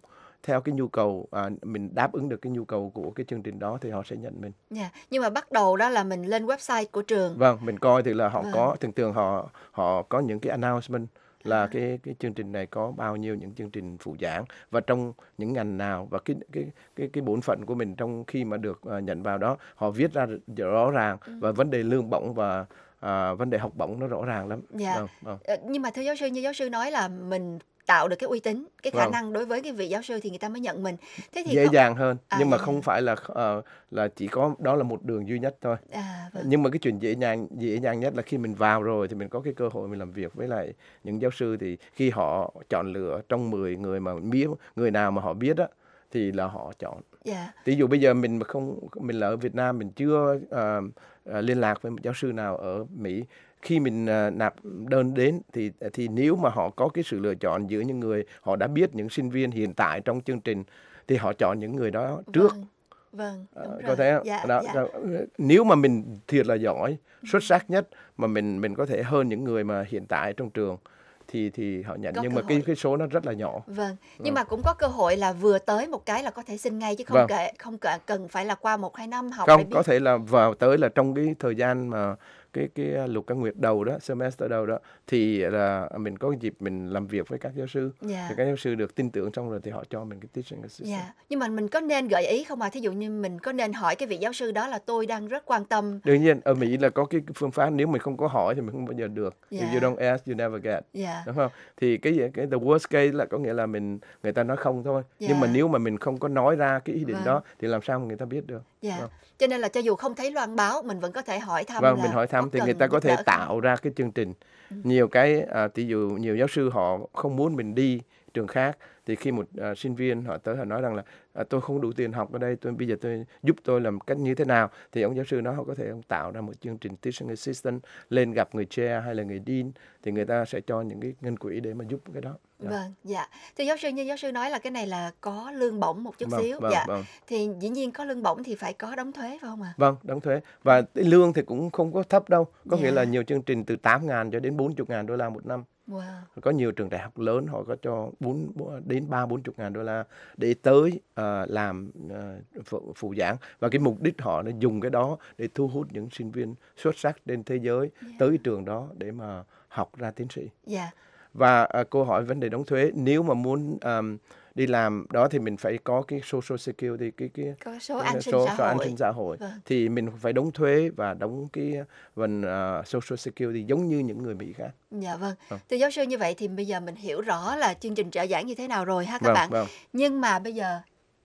theo cái nhu cầu, à, mình đáp ứng được cái nhu cầu của cái chương trình đó thì họ sẽ nhận mình. Dạ. Nhưng mà bắt đầu đó là mình lên website của trường. Vâng, mình coi thì là họ Vâng. có thường thường họ họ có những cái announcement là cái cái chương trình này có bao nhiêu những chương trình phụ giảng và trong những ngành nào, và cái cái cái cái bổn phận của mình trong khi mà được uh, nhận vào đó họ viết ra rõ ràng, Ừ. và vấn đề lương bổng và uh, vấn đề học bổng nó rõ ràng lắm. Dạ. Vâng, vâng. Ờ, Nhưng mà thưa giáo sư, như giáo sư nói là mình tạo được cái uy tín, cái khả Vâng. năng đối với cái vị giáo sư thì người ta mới nhận mình. Thế thì Dễ không- dàng hơn, À, nhưng mà dễ không phải là uh, là chỉ có đó là một đường duy nhất thôi. À, vâng. Nhưng mà cái chuyện dễ dàng dễ dàng nhất là khi mình vào rồi thì mình có cái cơ hội mình làm việc với lại những giáo sư, thì khi họ chọn lựa trong mười người mà biết người nào mà họ biết á thì là họ chọn. Dạ. Ví dụ bây giờ mình mà không mình là ở Việt Nam, mình chưa uh, uh, liên lạc với một giáo sư nào ở Mỹ, khi mình uh, nạp đơn đến thì thì nếu mà họ có cái sự lựa chọn giữa những người họ đã biết, những sinh viên hiện tại trong chương trình, thì họ chọn những người đó trước. Vâng. Vâng, đúng Ờ, rồi. có thể không? Dạ, Đó, dạ. đó. Nếu mà mình thiệt là giỏi, xuất sắc nhất mà mình mình có thể hơn những người mà hiện tại trong trường thì thì họ nhận, Có nhưng cơ mà cái hội. cái số nó rất là nhỏ. Vâng, nhưng Vâng. mà cũng có cơ hội là vừa tới một cái là có thể xin ngay, chứ không Vâng. kệ không kệ cần phải là qua một hai năm học để Không, biết. có thể là vào tới là trong cái thời gian mà cái cái lục các nguyệt đầu đó, semester đầu đó, thì là mình có dịp mình làm việc với các giáo sư. Dạ. Thì các giáo sư được tin tưởng xong rồi thì họ cho mình cái teaching assistant. Dạ, nhưng mà mình có nên gợi ý không à? Thí dụ như mình có nên hỏi cái vị giáo sư đó là tôi đang rất quan tâm. Đương nhiên ở Mỹ là có cái phương pháp, nếu mình không có hỏi thì mình không bao giờ được. Dạ. If you don't ask, you never get. Dạ. Đúng không? Thì cái cái the worst case là có nghĩa là mình người ta nói không thôi. Dạ. Nhưng mà nếu mà mình không có nói ra cái ý định Vâng. đó thì làm sao mà người ta biết được? Dạ. Vâng. Cho nên là cho dù không thấy loan báo mình vẫn có thể hỏi thăm Vâng, là mình hỏi thăm thì cần người ta có giúp thể đỡ không? tạo ra cái chương trình. Nhiều cái, à, ví dụ nhiều giáo sư họ không muốn mình đi trường khác, thì khi một à, sinh viên họ tới họ nói rằng là à, tôi không đủ tiền học ở đây, tôi bây giờ tôi giúp tôi làm cách như thế nào, thì ông giáo sư đó họ có thể ông tạo ra một chương trình teaching assistant, lên gặp người chair hay là người dean, thì người ta sẽ cho những cái ngân quỹ để mà giúp cái đó. Dạ. Vâng, dạ. Thưa giáo sư, như giáo sư nói là cái này là có lương bổng một chút Vâng, xíu. vâng, Dạ. vâng. Thì dĩ nhiên có lương bổng thì phải có đóng thuế phải không ạ? Vâng, đóng thuế. Và cái lương thì cũng không có thấp đâu. Có Dạ. nghĩa là nhiều chương trình từ tám ngàn cho đến bốn mươi ngàn đô la một năm. Wow. Có nhiều trường đại học lớn họ có cho bốn đến ba bốn mươi ngàn đô la để tới uh, làm uh, phụ, phụ giảng, và cái mục đích họ là dùng cái đó để thu hút những sinh viên xuất sắc trên thế giới tới trường đó để mà học ra tiến sĩ. Dạ. Và uh, câu hỏi vấn đề đóng thuế, nếu mà muốn um, đi làm đó thì mình phải có cái social security, cái cái Có số cái an sinh số, xã số an hội. sinh xã hội, Vâng. thì mình phải đóng thuế và đóng cái phần uh, social security giống như những người Mỹ khác. Dạ vâng. Vâng. Thưa giáo sư, như vậy thì bây giờ mình hiểu rõ là chương trình trợ giảng như thế nào rồi ha các Vâng, bạn. vâng. Nhưng mà bây giờ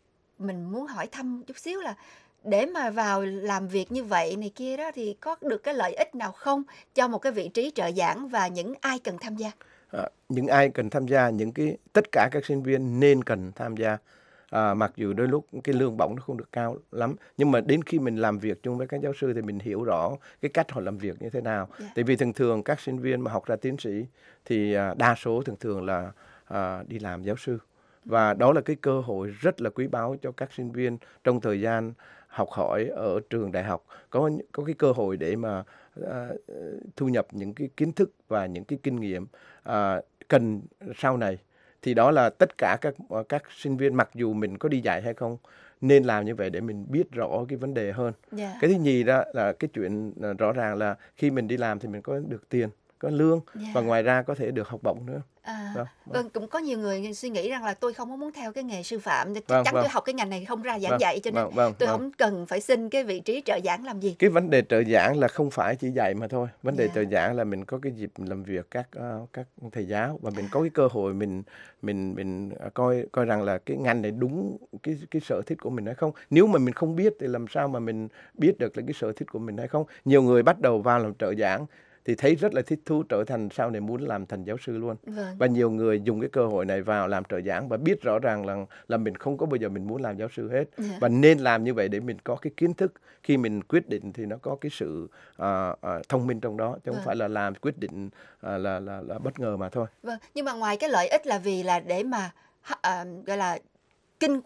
mình muốn hỏi thăm chút xíu là để mà vào làm việc như vậy này kia đó thì có được cái lợi ích nào không cho một cái vị trí trợ giảng, và những ai cần tham gia? À, những ai cần tham gia, những cái tất cả các sinh viên nên cần tham gia. À, mặc dù đôi lúc cái lương bổng nó không được cao lắm, nhưng mà đến khi mình làm việc chung với các giáo sư thì mình hiểu rõ cái cách họ làm việc như thế nào. Yeah. Tại vì thường thường các sinh viên mà học ra tiến sĩ thì à, đa số thường thường là à, đi làm giáo sư, và đó là cái cơ hội rất là quý báu cho các sinh viên trong thời gian học hỏi ở trường đại học, có có cái cơ hội để mà à, thu nhập những cái kiến thức và những cái kinh nghiệm à, cần sau này. Thì đó là tất cả các các sinh viên, mặc dù mình có đi dạy hay không, nên làm như vậy để mình biết rõ cái vấn đề hơn. Yeah. Cái thứ nhì đó là cái chuyện rõ ràng là khi mình đi làm thì mình có được tiền, có lương, Yeah. và ngoài ra có thể được học bổng nữa. À, Vâng, vâng, cũng có nhiều người suy nghĩ rằng là tôi không có muốn theo cái nghề sư phạm, chắc Vâng, chắn vâng. tôi học cái ngành này không ra giảng Vâng, dạy, cho nên vâng, vâng, tôi vâng. không cần phải xin cái vị trí trợ giảng làm gì. Cái vấn đề trợ giảng là không phải chỉ dạy mà thôi. Vấn đề Dạ. trợ giảng là mình có cái dịp làm việc các uh, các thầy giáo, và mình có cái cơ hội mình mình mình uh, coi coi rằng là cái ngành này đúng cái cái sở thích của mình hay không. Nếu mà mình không biết thì làm sao mà mình biết được là cái sở thích của mình hay không. Nhiều người bắt đầu vào làm trợ giảng thì thấy rất là thích thú, trở thành sau này muốn làm thành giáo sư luôn. Vâng. Và nhiều người dùng cái cơ hội này vào làm trợ giảng và biết rõ ràng là là mình không có bao giờ mình muốn làm giáo sư hết. Dạ. Và nên làm như vậy để mình có cái kiến thức, khi mình quyết định thì nó có cái sự uh, uh, thông minh trong đó, chứ không Vâng. phải là làm quyết định uh, là, là là bất ngờ mà thôi. Vâng, nhưng mà ngoài cái lợi ích là vì là để mà à, gọi là kinh qua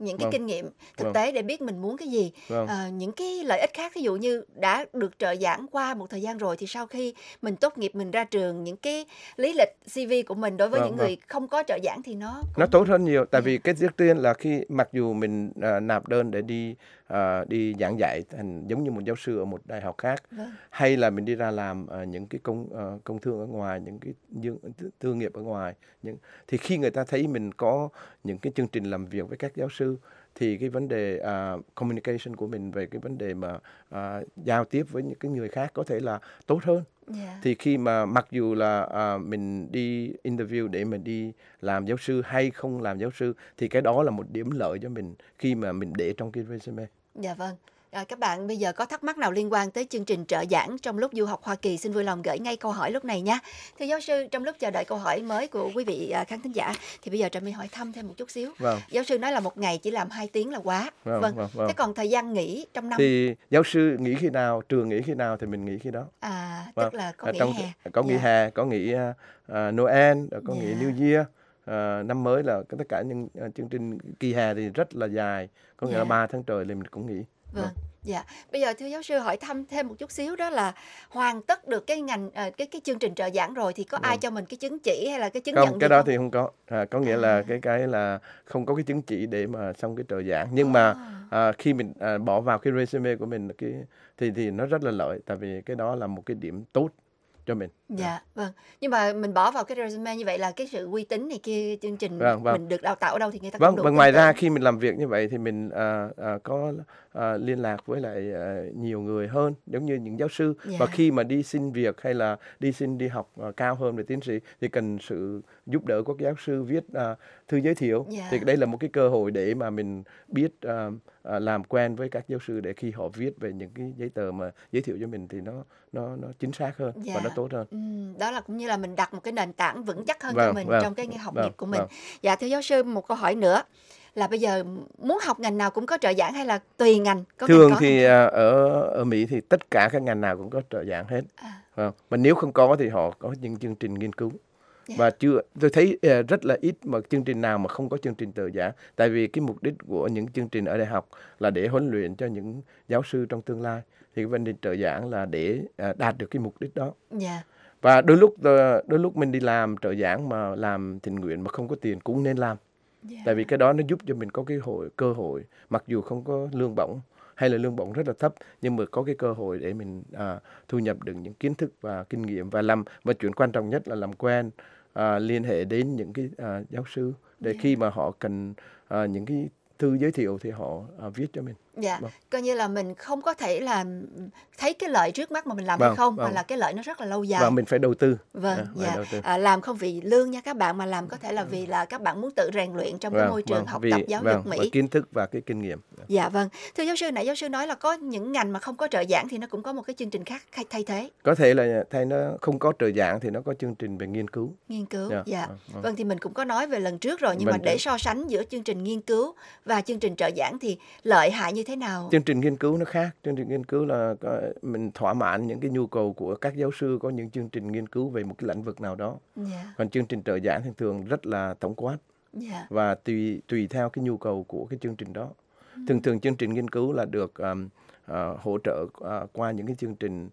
những cái Vâng. kinh nghiệm thực Vâng. tế để biết mình muốn cái gì. Vâng. Ờ, những cái lợi ích khác, ví dụ như đã được trợ giảng qua một thời gian rồi thì sau khi mình tốt nghiệp, mình ra trường, những cái lý lịch xê vê của mình đối với Vâng, những vâng. người không có trợ giảng thì nó Nó tốt hơn nhiều, tại vì cái trước tiên là khi mặc dù mình à, nạp đơn để đi à, đi giảng dạy thành giống như một giáo sư ở một đại học khác, Vâng. hay là mình đi ra làm à, những cái công à, công thương ở ngoài, những cái dương, thương nghiệp ở ngoài, những thì khi người ta thấy mình có những cái chương trình làm việc với các giáo sư thì cái vấn đề à, communication của mình về cái vấn đề mà à, giao tiếp với những cái người khác có thể là tốt hơn. Dạ. Thì khi mà mặc dù là à, mình đi interview để mình đi làm giáo sư hay không làm giáo sư thì cái đó là một điểm lợi cho mình khi mà mình để trong cái resume. Dạ vâng. À, các bạn bây giờ có thắc mắc nào liên quan tới chương trình trợ giảng trong lúc du học Hoa Kỳ, xin vui lòng gửi ngay câu hỏi lúc này nha. Thưa giáo sư, trong lúc chờ đợi câu hỏi mới của quý vị à, khán thính giả thì bây giờ Trà My hỏi thăm thêm một chút xíu. Vâng. Giáo sư nói là một ngày chỉ làm hai tiếng là quá. Vâng, vâng, vâng. Thế còn thời gian nghỉ trong năm Thì giáo sư nghỉ khi nào, trường nghỉ khi nào thì mình nghỉ khi đó. à Vâng. tức là có À, nghỉ trong- hè. Có nghỉ Dạ. hè, có nghỉ uh, Noel, có nghỉ Dạ. New Year. À, năm mới là tất cả những uh, chương trình kỳ hè thì rất là dài, có nghĩa Dạ. là ba tháng trời thì mình cũng nghỉ. Vâng. Dạ. Bây giờ thưa giáo sư hỏi thăm thêm một chút xíu, đó là hoàn tất được cái ngành ờ, cái cái chương trình trợ giảng rồi thì có ai Vâng. cho mình cái chứng chỉ hay là cái chứng Không, nhận cái gì đó không? thì không có. À, có nghĩa là cái cái là không có cái chứng chỉ để mà xong cái trợ giảng. Nhưng mà à, khi mình à, bỏ vào cái resume của mình cái thì thì nó rất là lợi, tại vì cái đó là một cái điểm tốt cho mình. Dạ, vâng. Nhưng mà mình bỏ vào cái resume như vậy là cái sự uy tín này kia, chương trình Vâng, vâng. mình được đào tạo ở đâu thì người ta Vâng, cũng đủ và tin ngoài ra tưởng. khi mình làm việc như vậy thì mình à, à, có à, liên lạc với lại à, nhiều người hơn, giống như những giáo sư. Dạ. Và khi mà đi xin việc hay là đi xin đi học à, cao hơn về tiến sĩ thì cần sự giúp đỡ của các giáo sư viết à, thư giới thiệu. Dạ. Thì đây là một cái cơ hội để mà mình biết à, à, làm quen với các giáo sư để khi họ viết về những cái giấy tờ mà giới thiệu cho mình thì nó nó nó chính xác hơn Dạ. và nó tốt hơn. Ừ, đó là cũng như là mình đặt một cái nền tảng vững chắc hơn cho Vâng, mình vâng, trong cái học vâng, nghiệp của mình. vâng. Dạ, thưa giáo sư, một câu hỏi nữa là bây giờ muốn học ngành nào cũng có trợ giảng hay là tùy ngành? Có ngành Thường có, thì ngành à, ở ở Mỹ thì tất cả các ngành nào cũng có trợ giảng hết. À. Vâng. Mà nếu không có thì họ có những chương trình nghiên cứu. Dạ. Và chưa tôi thấy à, rất là ít mà chương trình nào mà không có chương trình trợ giảng. Tại vì cái mục đích của những chương trình ở đại học là để huấn luyện cho những giáo sư trong tương lai. Thì cái vấn đề trợ giảng là để à, đạt được cái mục đích đó. Dạ. Và đôi lúc ờ, đôi lúc mình đi làm trợ giảng mà làm thiện nguyện mà không có tiền cũng nên làm. Dạ. Tại vì cái đó nó giúp cho mình có cái hội cơ hội, mặc dù không có lương bổng hay là lương bổng rất là thấp, nhưng mà có cái cơ hội để mình à, thu nhập được những kiến thức và kinh nghiệm và làm, và chuyện quan trọng nhất là làm quen, à, liên hệ đến những cái à, giáo sư để Dạ. khi mà họ cần à, những cái thư giới thiệu thì họ à, viết cho mình. Dạ, Vâng. coi như là mình không có thể là thấy cái lợi trước mắt mà mình làm Vâng, hay không, mà vâng. là cái lợi nó rất là lâu dài. Và mình phải đầu tư. Vâng, À, phải dạ. đầu tư. À, làm không vì lương nha các bạn, mà làm có thể là vì là các bạn muốn tự rèn luyện trong cái Vâng, môi trường vâng, học vì- tập giáo vâng, dục Mỹ. và kiến thức và cái kinh nghiệm. Dạ vâng. Thưa giáo sư, nãy giáo sư nói là có những ngành mà không có trợ giảng thì nó cũng có một cái chương trình khác thay- thay thế, Có thể là thay nó không có trợ giảng thì nó có chương trình về nghiên cứu. nghiên cứu. Dạ, Dạ. vâng, vâng. Vâng, thì mình cũng có nói về lần trước rồi, nhưng Vâng, mà để vâng. so sánh giữa chương trình nghiên cứu và chương trình trợ giảng thì lợi hại như thế nào? Chương trình nghiên cứu nó khác. Chương trình nghiên cứu là có, mình thỏa mãn những cái nhu cầu của các giáo sư có những chương trình nghiên cứu về một cái lĩnh vực nào đó. Dạ. Còn chương trình trợ giảng thì thường rất là tổng quát Dạ. và tùy tùy theo cái nhu cầu của cái chương trình đó. Thường thường chương trình nghiên cứu là được um, uh, hỗ trợ uh, qua những cái chương trình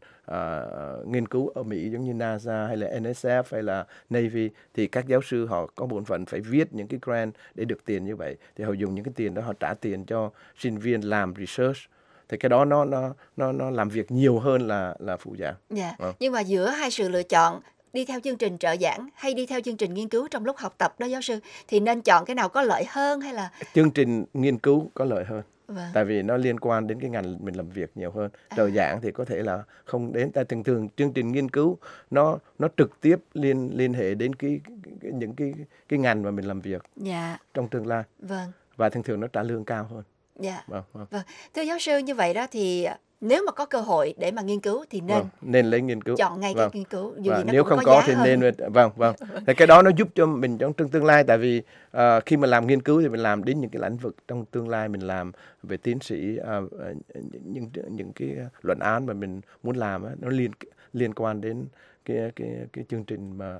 uh, nghiên cứu ở Mỹ giống như NASA hay là en ét ép hay là Navy, thì các giáo sư họ có bổn phận phải viết những cái grant để được tiền như vậy, thì họ dùng những cái tiền đó họ trả tiền cho sinh viên làm research, thì cái đó nó nó nó nó làm việc nhiều hơn là là phụ giảng. Dạ. Vâng. Nhưng mà giữa hai sự lựa chọn đi theo chương trình trợ giảng hay đi theo chương trình nghiên cứu trong lúc học tập đó giáo sư, thì nên chọn cái nào có lợi hơn hay là Chương trình nghiên cứu có lợi hơn. Vâng. Tại vì nó liên quan đến cái ngành mình làm việc nhiều hơn. Trợ giảng thì có thể là không đến. Tại thường thường chương trình nghiên cứu nó nó trực tiếp liên liên hệ đến cái, cái, cái những cái cái ngành mà mình làm việc Dạ. trong tương lai, Vâng. và thường thường nó trả lương cao hơn. Dạ. Vâng, vâng. Vâng. Thưa giáo sư, như vậy đó thì nếu mà có cơ hội để mà nghiên cứu thì nên Vâng, nên lấy nghiên cứu. chọn ngay Vâng. cái nghiên cứu, dù Và gì nó nếu cũng không có có giá thì hơn. nên vâng vâng. Thì cái đó nó giúp cho mình trong tương tương lai, tại vì à, khi mà làm nghiên cứu thì mình làm đến những cái lĩnh vực trong tương lai mình làm về tiến sĩ, à, những những cái luận án mà mình muốn làm á, nó liên liên quan đến cái cái cái chương trình mà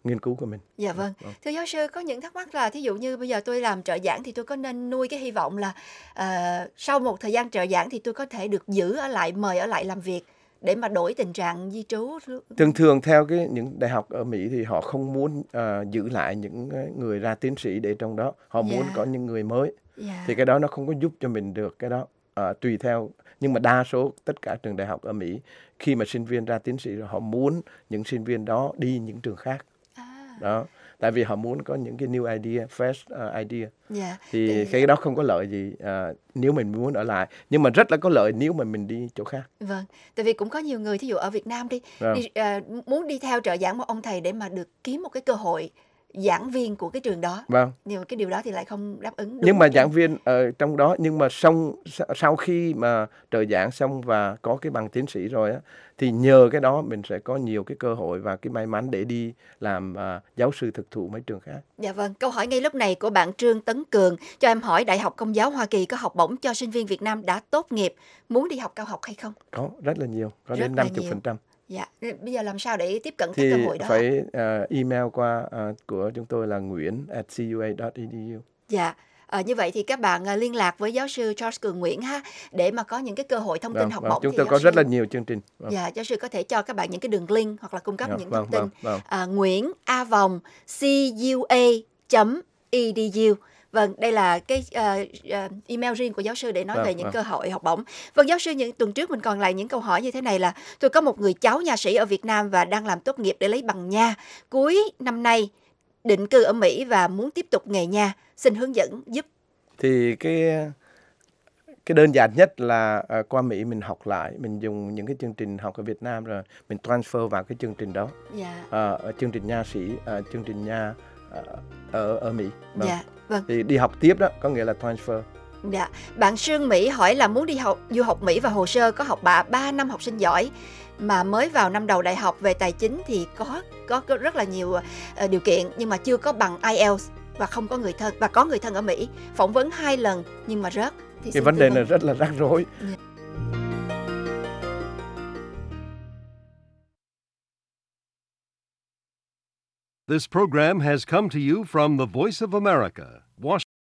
nghiên cứu của mình. Dạ vâng. Vâng. Thưa giáo sư, có những thắc mắc là thí dụ như bây giờ tôi làm trợ giảng thì tôi có nên nuôi cái hy vọng là ờ, sau một thời gian trợ giảng thì tôi có thể được giữ ở lại, mời ở lại làm việc để mà đổi tình trạng di trú? Thường thường theo cái những đại học ở Mỹ thì họ không muốn ờ, giữ lại những cái người ra tiến sĩ để trong đó, họ muốn Dạ. có những người mới. Dạ. Thì cái đó nó không có giúp cho mình được cái đó. Ờ, tùy theo, nhưng mà đa số tất cả trường đại học ở Mỹ khi mà sinh viên ra tiến sĩ rồi họ muốn những sinh viên đó đi những trường khác. Đó, tại vì họ muốn có những cái new idea, fresh uh, idea. Dạ. Thì Thì- cái đó không có lợi gì ờ, nếu mình muốn ở lại, nhưng mà rất là có lợi nếu mà mình đi chỗ khác. Vâng, tại vì cũng có nhiều người thí dụ ở Việt Nam đi, Vâng. đi ờ, muốn đi theo trợ giảng một ông thầy để mà được kiếm một cái cơ hội giảng viên của cái trường đó. Vâng. Nhưng mà cái điều đó thì lại không đáp ứng đúng Nhưng mà cái- giảng viên ở trong đó, nhưng mà xong sa- sau khi mà trợ giảng xong và có cái bằng tiến sĩ rồi á, thì nhờ cái đó mình sẽ có nhiều cái cơ hội và cái may mắn để đi làm à, giáo sư thực thụ mấy trường khác. Dạ vâng, câu hỏi ngay lúc này của bạn Trương Tấn Cường cho em hỏi Đại học Công giáo Hoa Kỳ có học bổng cho sinh viên Việt Nam đã tốt nghiệp muốn đi học cao học hay không? Có rất là nhiều, có Rất đến là năm mươi nhiều. phần trăm. Dạ, bây giờ làm sao để tiếp cận cái Thì cơ hội đó? phải à, email qua à, của chúng tôi là nguyễn at c u a dot e d u. Dạ, à, như vậy thì các bạn à, liên lạc với giáo sư Charles Cường Nguyễn ha để mà có những cái cơ hội thông tin Vâng, học vâng, bổng. chúng thì tôi giáo có sư- rất là nhiều chương trình. Vâng. Dạ, giáo sư có thể cho các bạn những cái đường link hoặc là cung cấp Dạ, những vâng, thông tin. vâng, vâng. À, Nguyễn A Vòng cua chấm edu. Vâng, đây là cái ờ, ờ, email riêng của giáo sư để nói Vâng, về những vâng. cơ hội học bổng. Vâng, giáo sư, những tuần trước mình còn lại những câu hỏi như thế này là tôi có một người cháu nha sĩ ở Việt Nam và đang làm tốt nghiệp để lấy bằng nha. Cuối năm nay định cư ở Mỹ và muốn tiếp tục nghề nha. Xin hướng dẫn giúp. Thì cái cái đơn giản nhất là à, qua Mỹ mình học lại, mình dùng những cái chương trình học ở Việt Nam rồi mình transfer vào cái chương trình đó. Dạ. À, ở chương trình nha sĩ, à, chương trình nha à, ở ở Mỹ. Vâng. Dạ, vâng. Thì đi học tiếp đó có nghĩa là transfer. Dạ, bạn Sương Mỹ hỏi là muốn đi học du học Mỹ và hồ sơ có học bạ ba năm học sinh giỏi mà mới vào năm đầu đại học về tài chính thì có có, có rất là nhiều ờ, điều kiện nhưng mà chưa có bằng ai eo và không có người thân và có người thân ở Mỹ, phỏng vấn hai lần nhưng mà rớt. Thì Cái xin vấn tư đề vấn. này rất là rắc rối. This program has come to you from the Voice of America, Washington.